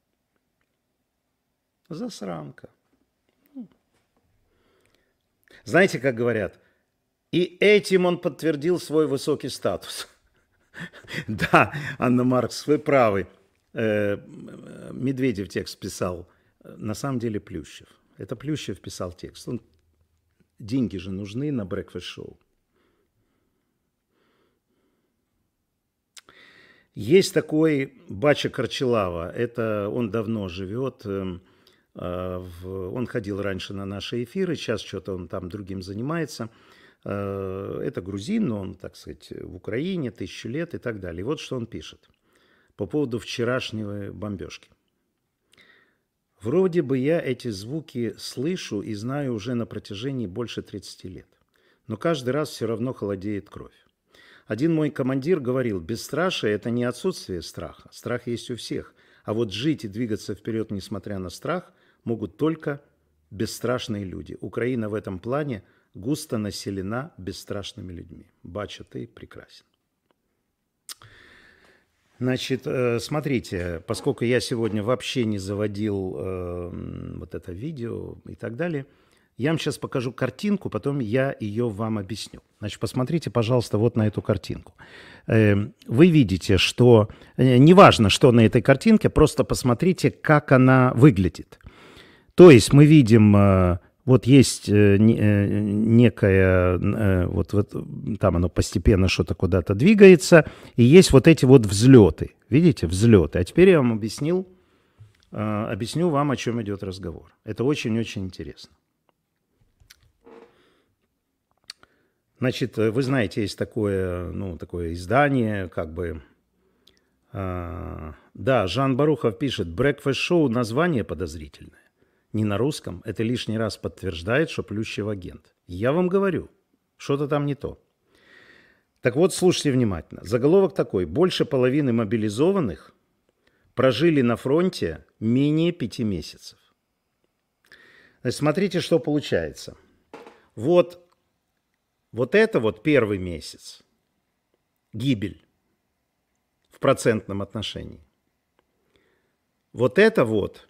Засранка. Знаете, как говорят, и этим он подтвердил свой высокий статус. Да, Анна Маркс, вы правы. Медведев текст писал, на самом деле Плющев. Это Плющев писал текст. Он Деньги же нужны на брекфаст-шоу. Есть такой Бача Корчелава. Это он давно живет. Он ходил раньше на наши эфиры. Сейчас что-то он там другим занимается. Это грузин, но он, так сказать, в Украине тысячу лет и так далее. И вот что он пишет по поводу вчерашней бомбежки. Вроде бы я эти звуки слышу и знаю уже на протяжении больше тридцати лет. Но каждый раз все равно холодеет кровь. Один мой командир говорил, бесстрашие – это не отсутствие страха. Страх есть у всех. А вот жить и двигаться вперед, несмотря на страх, могут только бесстрашные люди. Украина в этом плане густо населена бесстрашными людьми. Бача, ты прекрасен. Значит, смотрите, поскольку я сегодня вообще не заводил э, вот это видео и так далее, я вам сейчас покажу картинку, потом я ее вам объясню. Значит, посмотрите, пожалуйста, вот на эту картинку. Э, вы видите, что э, неважно, что на этой картинке, просто посмотрите, как она выглядит. То есть мы видим... Э, Вот есть э, э, некое, э, вот, вот там оно постепенно что-то куда-то двигается, и есть вот эти вот взлеты. Видите, взлеты. А теперь я вам объяснил, э, объясню вам, о чем идет разговор. Это очень-очень интересно. Значит, вы знаете, есть такое, ну, такое издание, как бы... Э, да, Жан Барухов пишет, «Breakfast Show» название подозрительное. Не на русском, это лишний раз подтверждает, что Плющев агент. Я вам говорю, что-то там не то. Так вот, слушайте внимательно. Заголовок такой. Больше половины мобилизованных прожили на фронте менее пяти месяцев. Значит, смотрите, что получается. Вот, вот это вот первый месяц. Гибель. В процентном отношении. Вот это вот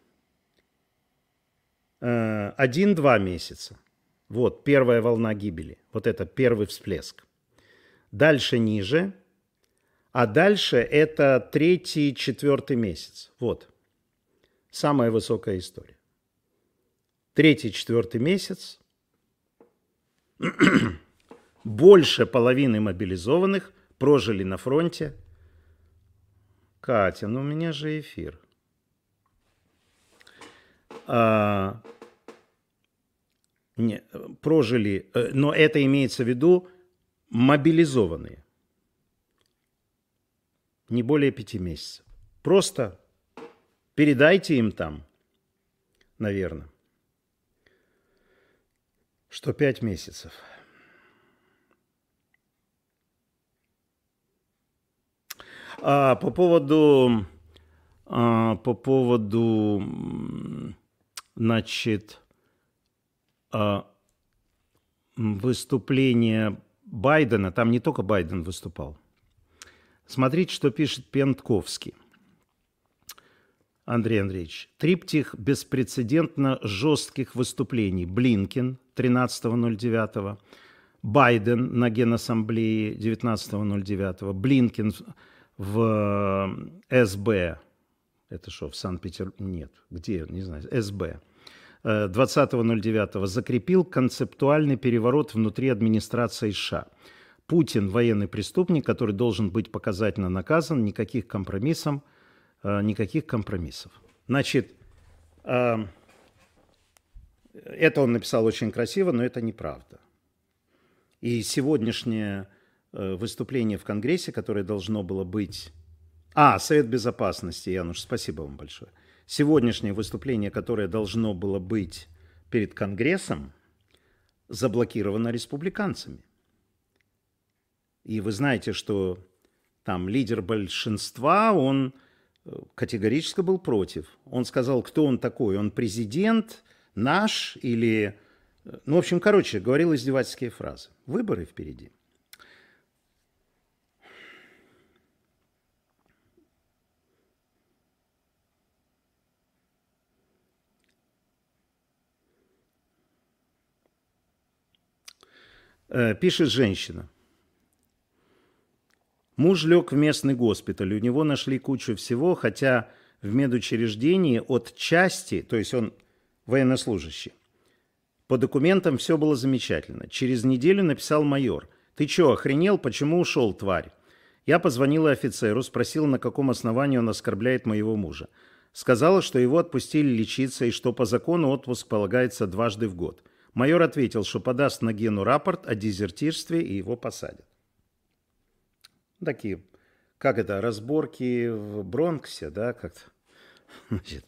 один-два месяца. Вот первая волна гибели. Вот это первый всплеск. Дальше ниже. А дальше это третий, четвертый месяц. Вот. Самая высокая история. Третий, четвертый месяц. Больше половины мобилизованных прожили на фронте. Катя, ну у меня же эфир. А, не, прожили, но это имеется в виду мобилизованные. Не более пяти месяцев. Просто передайте им там, наверное, что пять месяцев. А, по поводу, а, по поводу, значит, а, выступления Байдена, там не только Байден выступал. Смотрите, что пишет Пентковский. Андрей Андреевич. Триптих беспрецедентно жестких выступлений. Блинкен тринадцатого ноль девятого, Байден на Генассамблее девятнадцатого ноль девятого, Блинкен в СБ, это что, в Санкт-Петербурге? Нет, где, не знаю, СБ. двадцатого ноль девятого закрепил концептуальный переворот внутри администрации США. Путин – военный преступник, который должен быть показательно наказан, никаких компромиссов, никаких компромиссов. Значит, это он написал очень красиво, но это неправда. И сегодняшнее выступление в Конгрессе, которое должно было быть... А, Совет Безопасности, Януш, спасибо вам большое. Сегодняшнее выступление, которое должно было быть перед Конгрессом, заблокировано республиканцами. И вы знаете, что там лидер большинства, он категорически был против. Он сказал, кто он такой? Он президент наш или... Ну, в общем, короче, говорил издевательские фразы. Выборы впереди. Пишет женщина. Муж лег в местный госпиталь, у него нашли кучу всего, хотя в медучреждении от части, то есть он военнослужащий, по документам все было замечательно. Через неделю написал майор. «Ты чё, охренел? Почему ушел, тварь?» Я позвонила офицеру, спросила, на каком основании он оскорбляет моего мужа. Сказала, что его отпустили лечиться и что по закону отпуск полагается дважды в год. Майор ответил, что подаст на Гену рапорт о дезертирстве и его посадят. Такие, как это, разборки в Бронксе, да, как-то. Значит.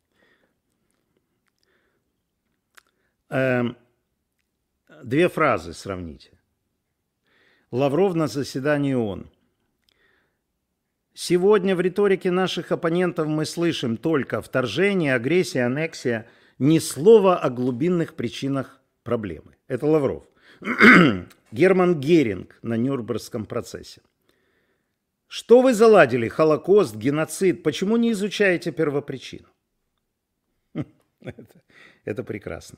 Эм, две фразы сравните. Лавров на заседании ООН. Сегодня в риторике наших оппонентов мы слышим только вторжение, агрессия, аннексия, ни слова о глубинных причинах проблемы. Это Лавров. Герман Геринг на Нюрнбергском процессе. Что вы заладили? Холокост, геноцид. Почему не изучаете первопричину? Это, это прекрасно.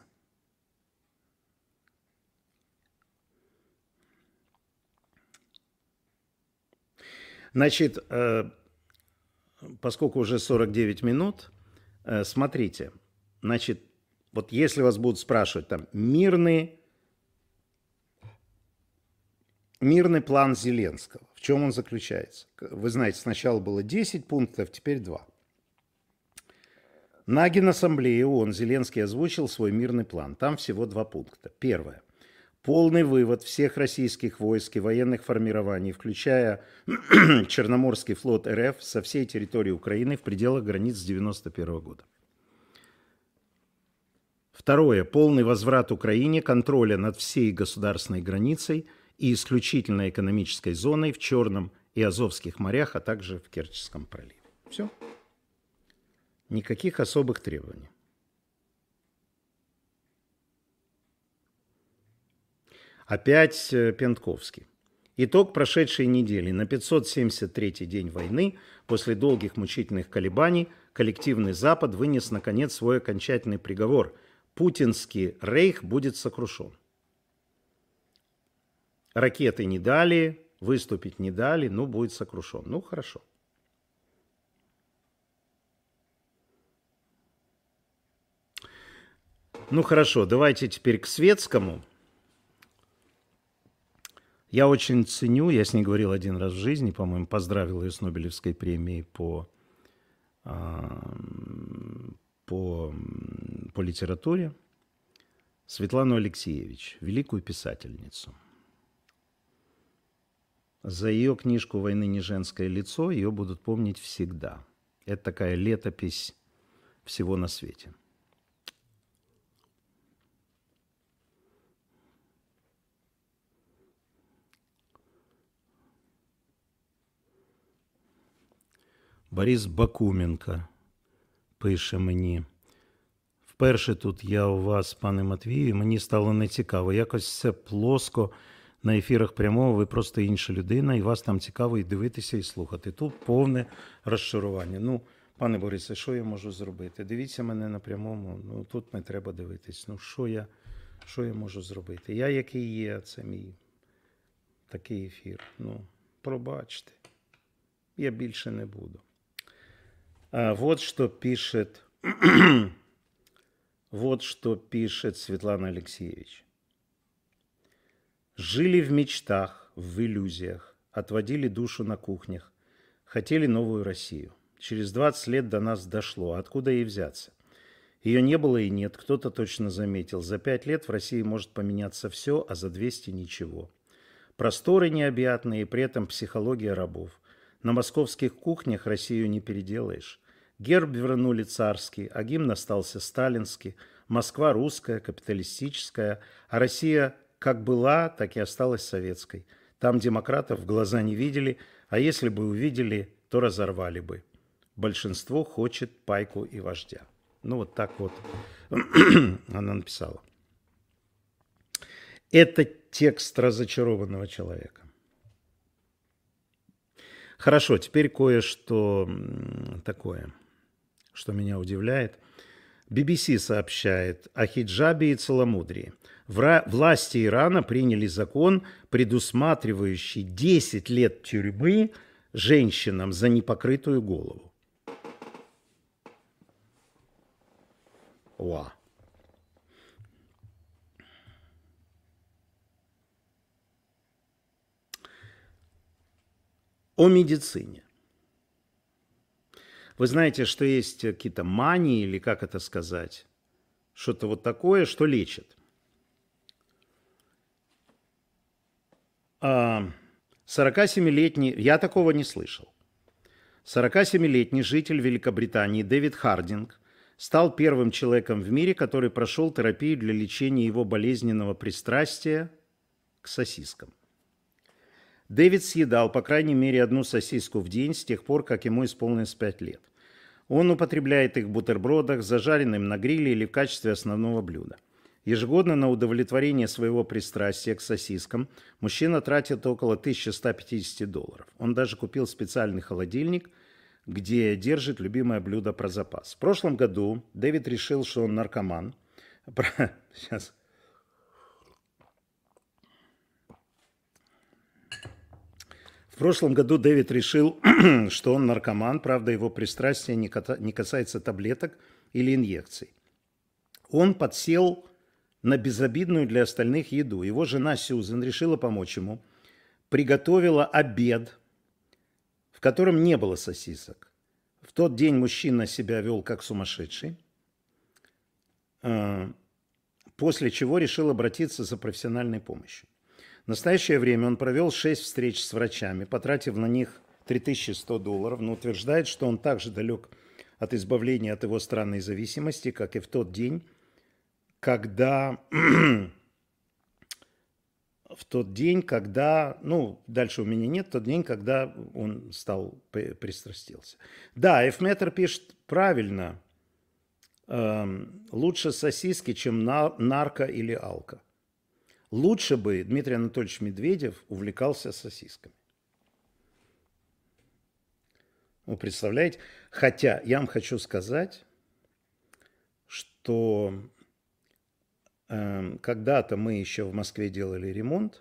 Значит, поскольку уже сорок девять минут, смотрите, значит, вот если вас будут спрашивать, там, мирный, мирный план Зеленского, в чем он заключается? Вы знаете, сначала было десять пунктов, теперь два. На Генассамблее ООН Зеленский озвучил свой мирный план. Там всего два пункта. Первое. Полный вывод всех российских войск и военных формирований, включая Черноморский флот РФ, со всей территории Украины в пределах границ девяносто первого года. Второе. Полный возврат Украине контроля над всей государственной границей и исключительно экономической зоной в Черном и Азовских морях, а также в Керченском проливе. Все. Никаких особых требований. Опять Пентковский. Итог прошедшей недели. На пятьсот семьдесят третий день войны, после долгих мучительных колебаний, коллективный Запад вынес, наконец, свой окончательный приговор. Путинский рейх будет сокрушен. Ракеты не дали, выступить не дали, ну, будет сокрушен. Ну, хорошо. Ну, хорошо, давайте теперь к светскому. Я очень ценю, я с ней говорил один раз в жизни, по-моему, поздравил ее с Нобелевской премией по, по, по литературе, Светлану Алексеевич, великую писательницу. За ее книжку «Войны не женское лицо» ее будут помнить всегда. Это такая летопись всего на свете. Борис Бакуменко пише мені. Вперше тут я у вас, пане Матвію, і мені стало нецікаво. Якось все плоско на ефірах прямого, ви просто інша людина, і вас там цікаво і дивитися, і слухати. Тут повне розчарування. Ну, пане Борисе, що я можу зробити? Дивіться мене на прямому, ну тут не треба дивитись. Ну, що я, що я можу зробити? Я який є, це мій такий ефір. Ну, пробачте. Я більше не буду. А вот что пишет, вот что пишет Светлана Алексеевич. Жили в мечтах, в иллюзиях, отводили душу на кухнях, хотели новую Россию. Через двадцать лет до нас дошло, откуда ей взяться? Ее не было и нет, кто-то точно заметил. За пять лет в России может поменяться все, а за двести ничего. Просторы необъятные, и при этом психология рабов. На московских кухнях Россию не переделаешь. Герб вернули царский, а гимн остался сталинский. Москва русская, капиталистическая, а Россия как была, так и осталась советской. Там демократов в глаза не видели, а если бы увидели, то разорвали бы. Большинство хочет пайку и вождя. Ну вот так вот она написала. Это текст разочарованного человека. Хорошо, теперь кое-что такое, что меня удивляет. би би си сообщает о хиджабе и целомудрии. Власти Ирана приняли закон, предусматривающий десять лет тюрьмы женщинам за непокрытую голову. Уа. О медицине. Вы знаете, что есть какие-то мании, или как это сказать, что-то вот такое, что лечит. сорокасемилетний, я такого не слышал, сорокасемилетний житель Великобритании Дэвид Хардинг стал первым человеком в мире, который прошел терапию для лечения его болезненного пристрастия к сосискам. Дэвид съедал, по крайней мере, одну сосиску в день с тех пор, как ему исполнилось пять лет. Он употребляет их в бутербродах, зажаренным на гриле или в качестве основного блюда. Ежегодно на удовлетворение своего пристрастия к сосискам мужчина тратит около тысячи ста пятидесяти долларов. Он даже купил специальный холодильник, где держит любимое блюдо про запас. В прошлом году Дэвид решил, что он наркоман. Сейчас... В прошлом году Дэвид решил, что он наркоман, правда, его пристрастие не касается таблеток или инъекций. Он подсел на безобидную для остальных еду. Его жена Сьюзен решила помочь ему, приготовила обед, в котором не было сосисок. В тот день мужчина себя вел как сумасшедший, после чего решил обратиться за профессиональной помощью. В настоящее время он провел шесть встреч с врачами, потратив на них три тысячи сто долларов, но утверждает, что он так же далек от избавления от его странной зависимости, как и в тот день, когда... в тот день, когда... Ну, дальше у меня нет, в тот день, когда он стал, пристрастился. Да, Эфметр пишет правильно. Эм, лучше сосиски, чем на, нарко или алко. Лучше бы Дмитрий Анатольевич Медведев увлекался сосисками. Вы представляете? Хотя я вам хочу сказать, что э, когда-то мы еще в Москве делали ремонт,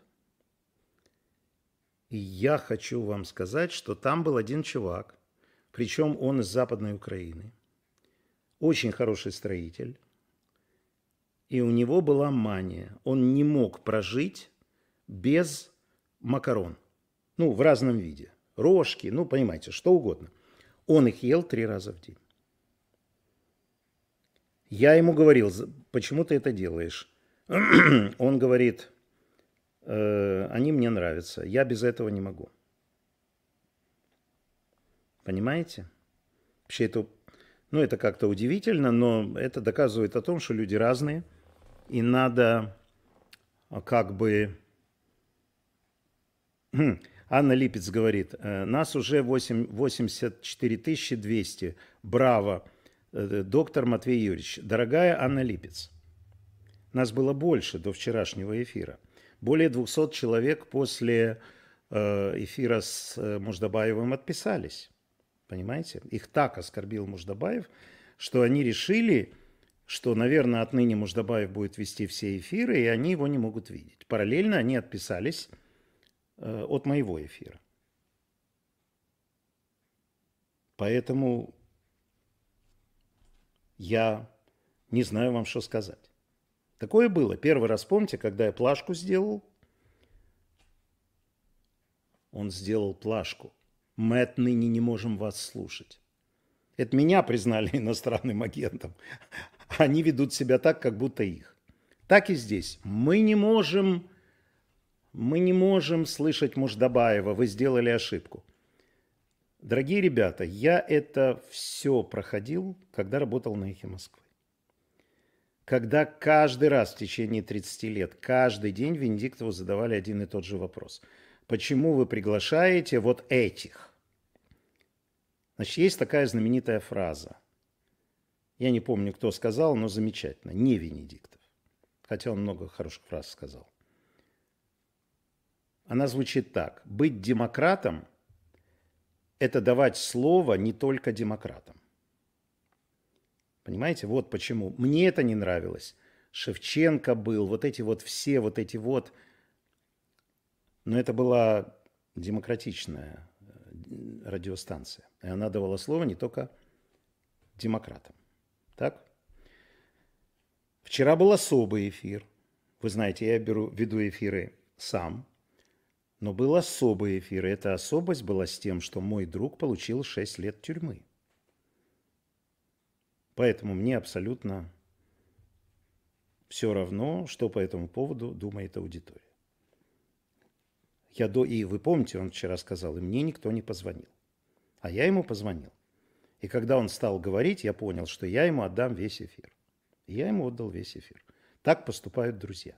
и я хочу вам сказать, что там был один чувак, причем он из Западной Украины, очень хороший строитель, и у него была мания. Он не мог прожить без макарон. Ну, в разном виде. Рожки, ну, понимаете, что угодно. Он их ел три раза в день. Я ему говорил, почему ты это делаешь? Он говорит, э, они мне нравятся, я без этого не могу. Понимаете? Вообще это, ну, это как-то удивительно, но это доказывает о том, что люди разные, и надо как бы... Анна Липец говорит, нас уже восемьдесят четыре тысячи двести. Браво, доктор Матвей Юрьевич. Дорогая Анна Липец, нас было больше до вчерашнего эфира. Более двухсот человек после эфира с Муждабаевым отписались. Понимаете? Их так оскорбил Муждабаев, что они решили, что, наверное, отныне Муждабаев будет вести все эфиры, и они его не могут видеть. Параллельно они отписались от моего эфира. Поэтому я не знаю вам, что сказать. Такое было. Первый раз, помните, когда я плашку сделал? Он сделал плашку. Мы отныне не можем вас слушать. Это меня признали иностранным агентом. Они ведут себя так, как будто их. Так и здесь. Мы не можем... Мы не можем слышать Муждабаева, вы сделали ошибку. Дорогие ребята, я это все проходил, когда работал на «Эхе Москвы». Когда каждый раз в течение тридцати лет, каждый день Венедиктову задавали один и тот же вопрос. Почему вы приглашаете вот этих? Значит, есть такая знаменитая фраза. Я не помню, кто сказал, но замечательно. Не Венедиктов. Хотя он много хороших фраз сказал. Она звучит так. Быть демократом – это давать слово не только демократам. Понимаете? Вот почему. Мне это не нравилось. Шевченко был, вот эти вот все, вот эти вот. Но это была демократичная радиостанция. И она давала слово не только демократам. Так? Вчера был особый эфир. Вы знаете, я беру, веду эфиры сам. Но был особый эфир. И эта особость была с тем, что мой друг получил шесть лет тюрьмы. Поэтому мне абсолютно все равно, что по этому поводу думает аудитория. Я до... И вы помните, он вчера сказал, и мне никто не позвонил. А я ему позвонил. И когда он стал говорить, я понял, что я ему отдам весь эфир. И я ему отдал весь эфир. Так поступают друзья.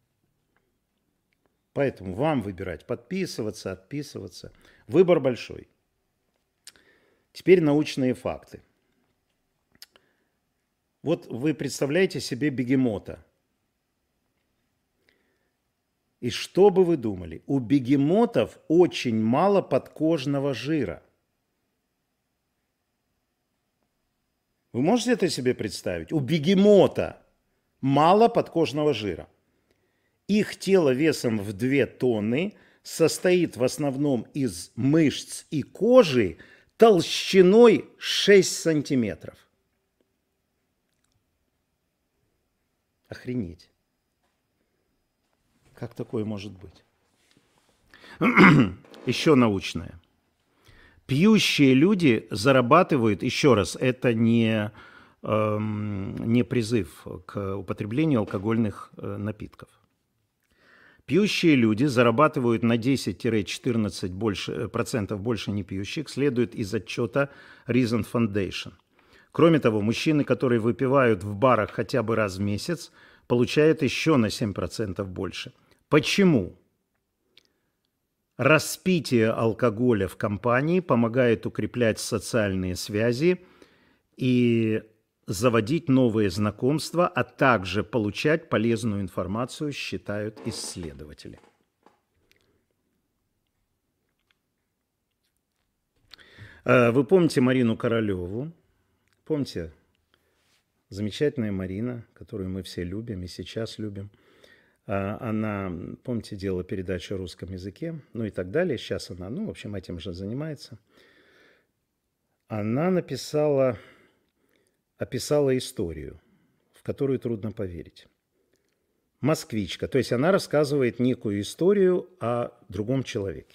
Поэтому вам выбирать, подписываться, отписываться. Выбор большой. Теперь научные факты. Вот вы представляете себе бегемота. И что бы вы думали? У бегемотов очень мало подкожного жира. Вы можете это себе представить? У бегемота мало подкожного жира. Их тело весом в две тонны состоит в основном из мышц и кожи толщиной шесть сантиметров. Охренеть. Как такое может быть? Еще научное. Пьющие люди зарабатывают, еще раз, это не, э, не призыв к употреблению алкогольных э, напитков. Пьющие люди зарабатывают на десять-четырнадцать больше, процентов больше непьющих, следует из отчета Reason Foundation. Кроме того, мужчины, которые выпивают в барах хотя бы раз в месяц, получают еще на семь процентов больше. Почему? Распитие алкоголя в компании помогает укреплять социальные связи и заводить новые знакомства, а также получать полезную информацию, считают исследователи. Вы помните Марину Королеву? Помните? Замечательная Марина, которую мы все любим и сейчас любим. Она, помните, делала передачу о русском языке, ну и так далее. Сейчас она, ну, в общем, этим же занимается. Она написала, описала историю, в которую трудно поверить. Москвичка. То есть она рассказывает некую историю о другом человеке.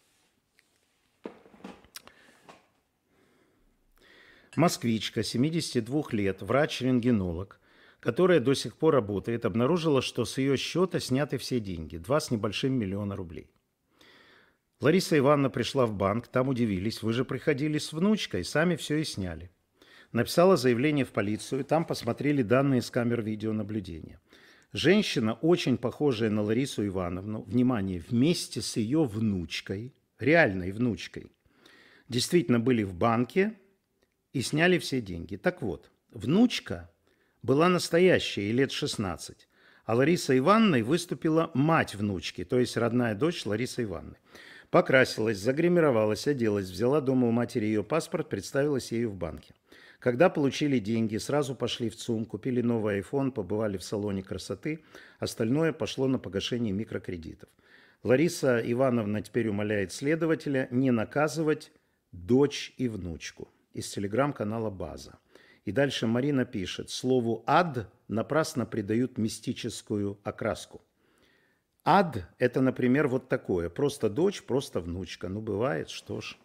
Москвичка, семидесяти двух лет, врач-рентгенолог, которая до сих пор работает, обнаружила, что с ее счета сняты все деньги, два с небольшим миллиона рублей. Лариса Ивановна пришла в банк, там удивились, вы же приходили с внучкой, сами все и сняли. Написала заявление в полицию, там посмотрели данные с камер видеонаблюдения. Женщина, очень похожая на Ларису Ивановну, внимание, вместе с ее внучкой, реальной внучкой, действительно были в банке и сняли все деньги. Так вот, внучка была настоящая, ей лет шестнадцать, а Лариса Ивановной выступила мать внучки, то есть родная дочь Ларисы Ивановны. Покрасилась, загримировалась, оделась, взяла дома у матери ее паспорт, представилась ею в банке. Когда получили деньги, сразу пошли в ЦУМ, купили новый айфон, побывали в салоне красоты, остальное пошло на погашение микрокредитов. Лариса Ивановна теперь умоляет следователя не наказывать дочь и внучку. Из телеграм-канала «База». И дальше Марина пишет, слову «ад» напрасно придают мистическую окраску. Ад – это, например, вот такое. Просто дочь, просто внучка. Ну, бывает, что ж.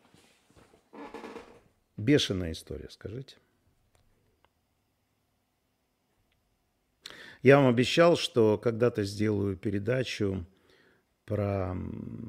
Бешеная история, скажите. Я вам обещал, что когда-то сделаю передачу про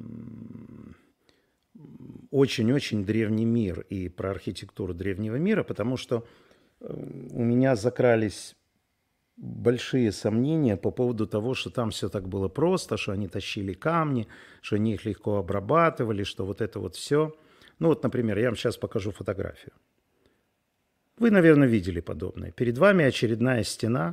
очень-очень древний мир и про архитектуру древнего мира, потому что у меня закрались большие сомнения по поводу того, что там все так было просто, что они тащили камни, что они их легко обрабатывали, что вот это вот все. Ну вот, например, я вам сейчас покажу фотографию. Вы, наверное, видели подобное. Перед вами очередная стена,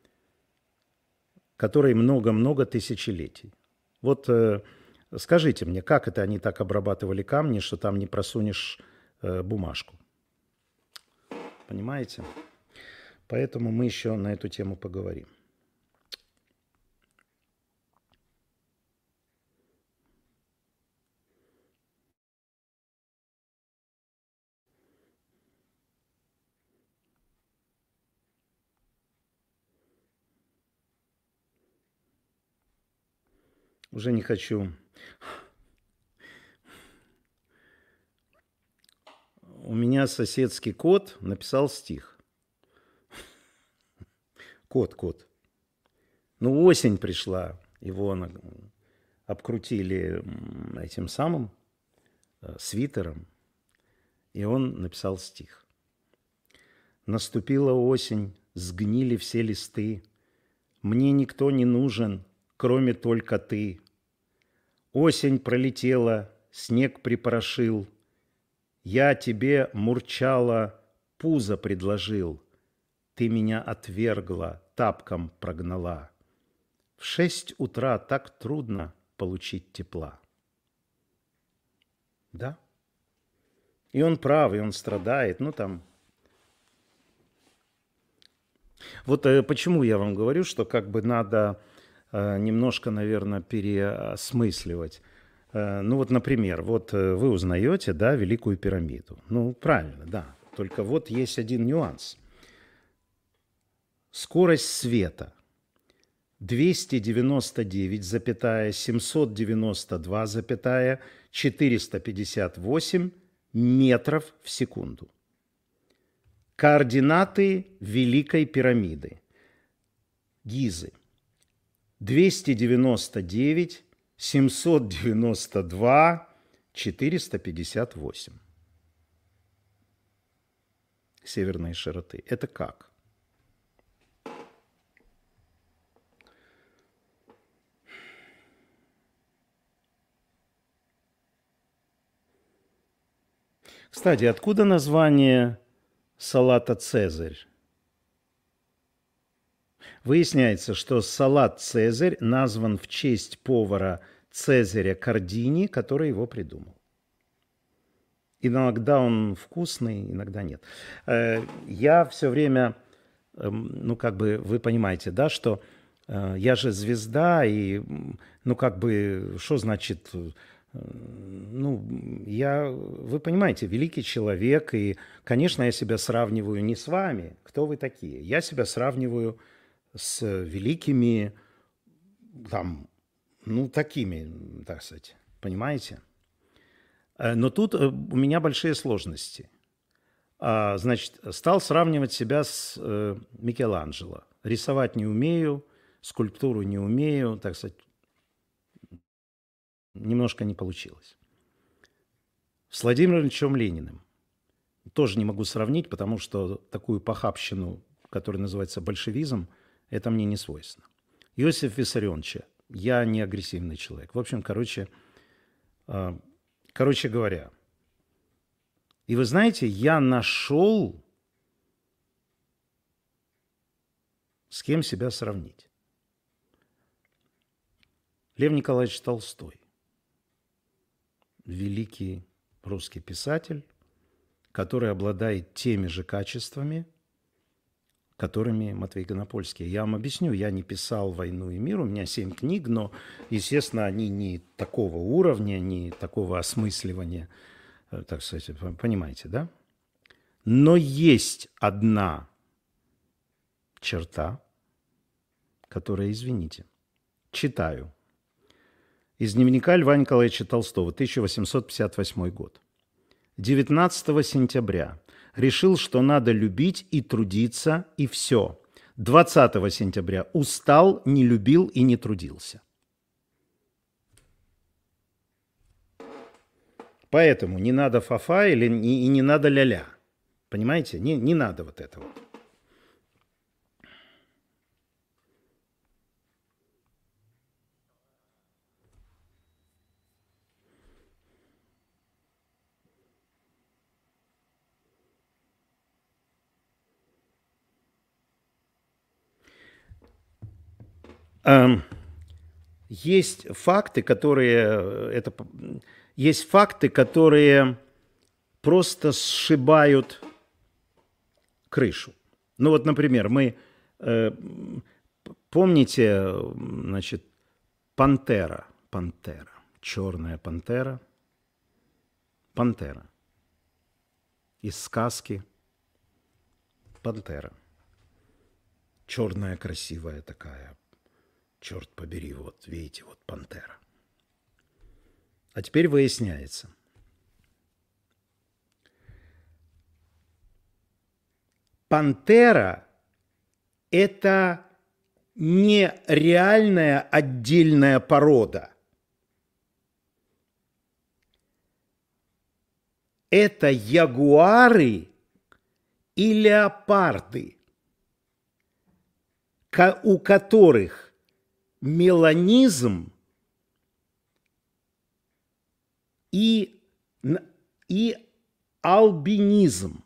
которой много-много тысячелетий. Вот э, скажите мне, как это они так обрабатывали камни, что там не просунешь э, бумажку? Понимаете? Поэтому мы еще на эту тему поговорим. Уже не хочу. У меня соседский кот написал стих. Кот, кот. Ну, осень пришла, его обкрутили этим самым свитером, и он написал стих. Наступила осень, сгнили все листы, мне никто не нужен, кроме только ты. Осень пролетела, снег припорошил, я тебе, мурчала, пузо предложил, ты меня отвергла, тапком прогнала. В шесть утра так трудно получить тепла. Да? И он прав, и он страдает, ну там. Вот э, почему я вам говорю, что как бы надо э, немножко, наверное, переосмысливать. Э, ну вот, например, вот э, вы узнаете, да, Великую пирамиду. Ну, правильно, да. Только вот есть один нюанс. Скорость света двести девяносто девять, семьсот девяносто два, четыреста пятьдесят восемь метров в секунду. Координаты Великой пирамиды Гизы двести девяносто девять, семьсот девяносто два, четыреста пятьдесят восемь. Северной широты. Это как? Кстати, откуда название салата «Цезарь»? Выясняется, что салат «Цезарь» назван в честь повара Цезаря Кардини, который его придумал. Иногда он вкусный, иногда нет. Я все время, ну, как бы, вы понимаете, да, что я же звезда, и, ну, как бы, что значит, ну, я, вы понимаете, великий человек, и, конечно, я себя сравниваю не с вами, кто вы такие, я себя сравниваю с великими, там, ну, такими, так сказать, понимаете? Но тут у меня большие сложности. Значит, стал сравнивать себя с Микеланджело. Рисовать не умею, скульптуру не умею, так сказать, немножко не получилось. С Владимиром Ильичем Лениным тоже не могу сравнить, потому что такую похабщину, которая называется большевизм, это мне не свойственно. Иосиф Виссарионовича, я не агрессивный человек. В общем, короче, короче говоря, и вы знаете, я нашел, с кем себя сравнить. Лев Николаевич Толстой, великий русский писатель, который обладает теми же качествами, которыми Матвей Конопольский. Я вам объясню, я не писал «Войну и мир», у меня семь книг, но, естественно, они не такого уровня, не такого осмысливания, так сказать, понимаете, да? Но есть одна черта, которая, извините, читаю. Из дневника Льва Николаевича Толстого, тысяча восемьсот пятьдесят восьмой год. девятнадцатого сентября. Решил, что надо любить и трудиться, и все. двадцатого сентября. Устал, не любил и не трудился. Поэтому не надо фафа или, и не надо ля-ля. Понимаете? Не, не надо вот этого. Есть факты, которые, это, есть факты, которые просто сшибают крышу. Ну вот, например, мы, э, помните, значит, пантера, пантера, черная пантера, пантера из сказки «Пантера». Черная, красивая такая. Черт побери, вот видите, вот пантера. А теперь выясняется. Пантера – это не реальная отдельная порода. Это ягуары и леопарды, у которых меланизм и, и албинизм.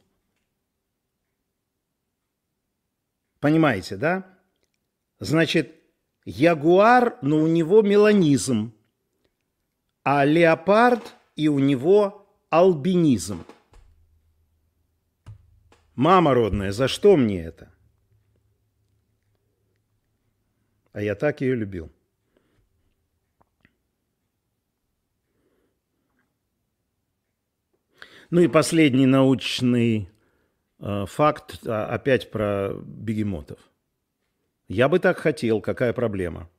Понимаете, да? Значит, ягуар, но у него меланизм, а леопард и у него албинизм. Мама родная, за что мне это? А я так ее любил. Ну и последний научный э, факт, а, опять про бегемотов. Я бы так хотел, какая проблема?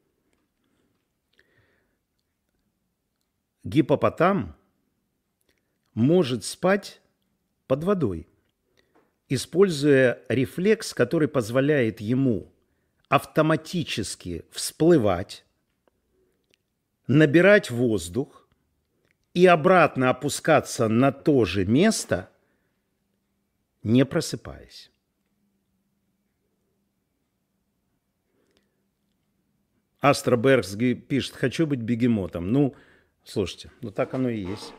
Гиппопотам может спать под водой, используя рефлекс, который позволяет ему автоматически всплывать, набирать воздух и обратно опускаться на то же место, не просыпаясь. Астра Беркс пишет: хочу быть бегемотом. Ну, слушайте, ну так оно и есть.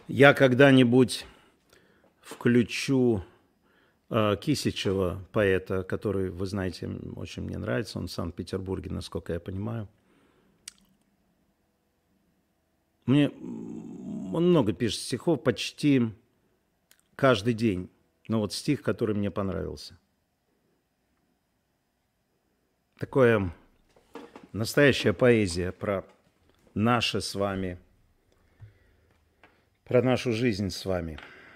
Я когда-нибудь включу э, Кисичева, поэта, который, вы знаете, очень мне нравится. Он в Санкт-Петербурге, насколько я понимаю. Мне он много пишет стихов, почти каждый день. Но вот стих, который мне понравился. Такое настоящая поэзия про наше с вами, про нашу жизнь с вами.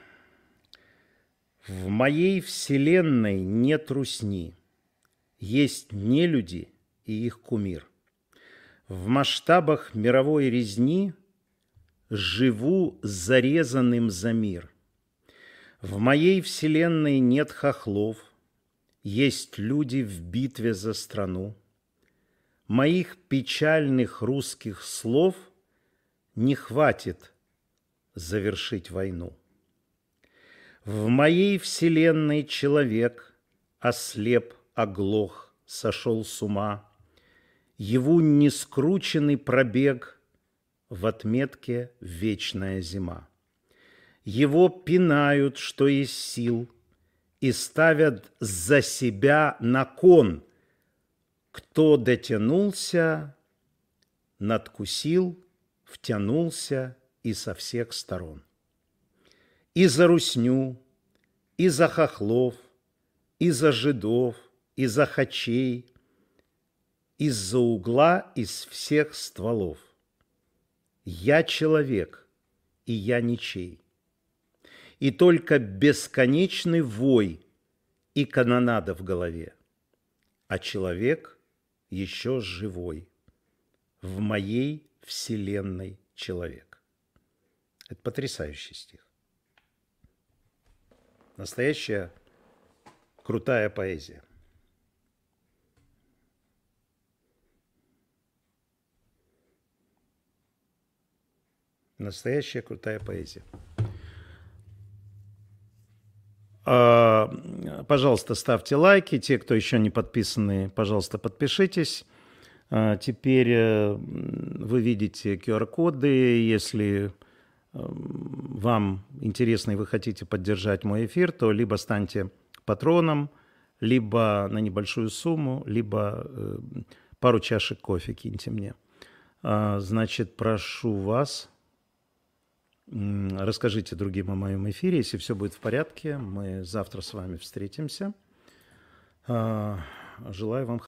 В моей вселенной нет русни, есть нелюди и их кумир. В масштабах мировой резни живу зарезанным за мир. В моей вселенной нет хохлов, есть люди в битве за страну. Моих печальных русских слов не хватит завершить войну. В моей вселенной человек ослеп, оглох, сошел с ума. Его нескрученный пробег в отметке вечная зима. Его пинают, что есть сил, и ставят за себя на кон. Кто дотянулся, надкусил, втянулся и со всех сторон. И за русню, и за хохлов, и за жидов, и за хачей, из-за угла, из всех стволов. Я человек, и я ничей. И только бесконечный вой и канонада в голове. А человек еще живой. В моей вселенной человек. Это потрясающий стих. Настоящая крутая поэзия. Настоящая крутая поэзия. Пожалуйста, ставьте лайки. Те, кто еще не подписаны, пожалуйста, подпишитесь. Теперь вы видите ку ар коды. Если вам интересно и вы хотите поддержать мой эфир, то либо станьте патроном, либо на небольшую сумму, либо пару чашек кофе киньте мне. Значит, прошу вас, расскажите другим о моем эфире. Если все будет в порядке, мы завтра с вами встретимся. Желаю вам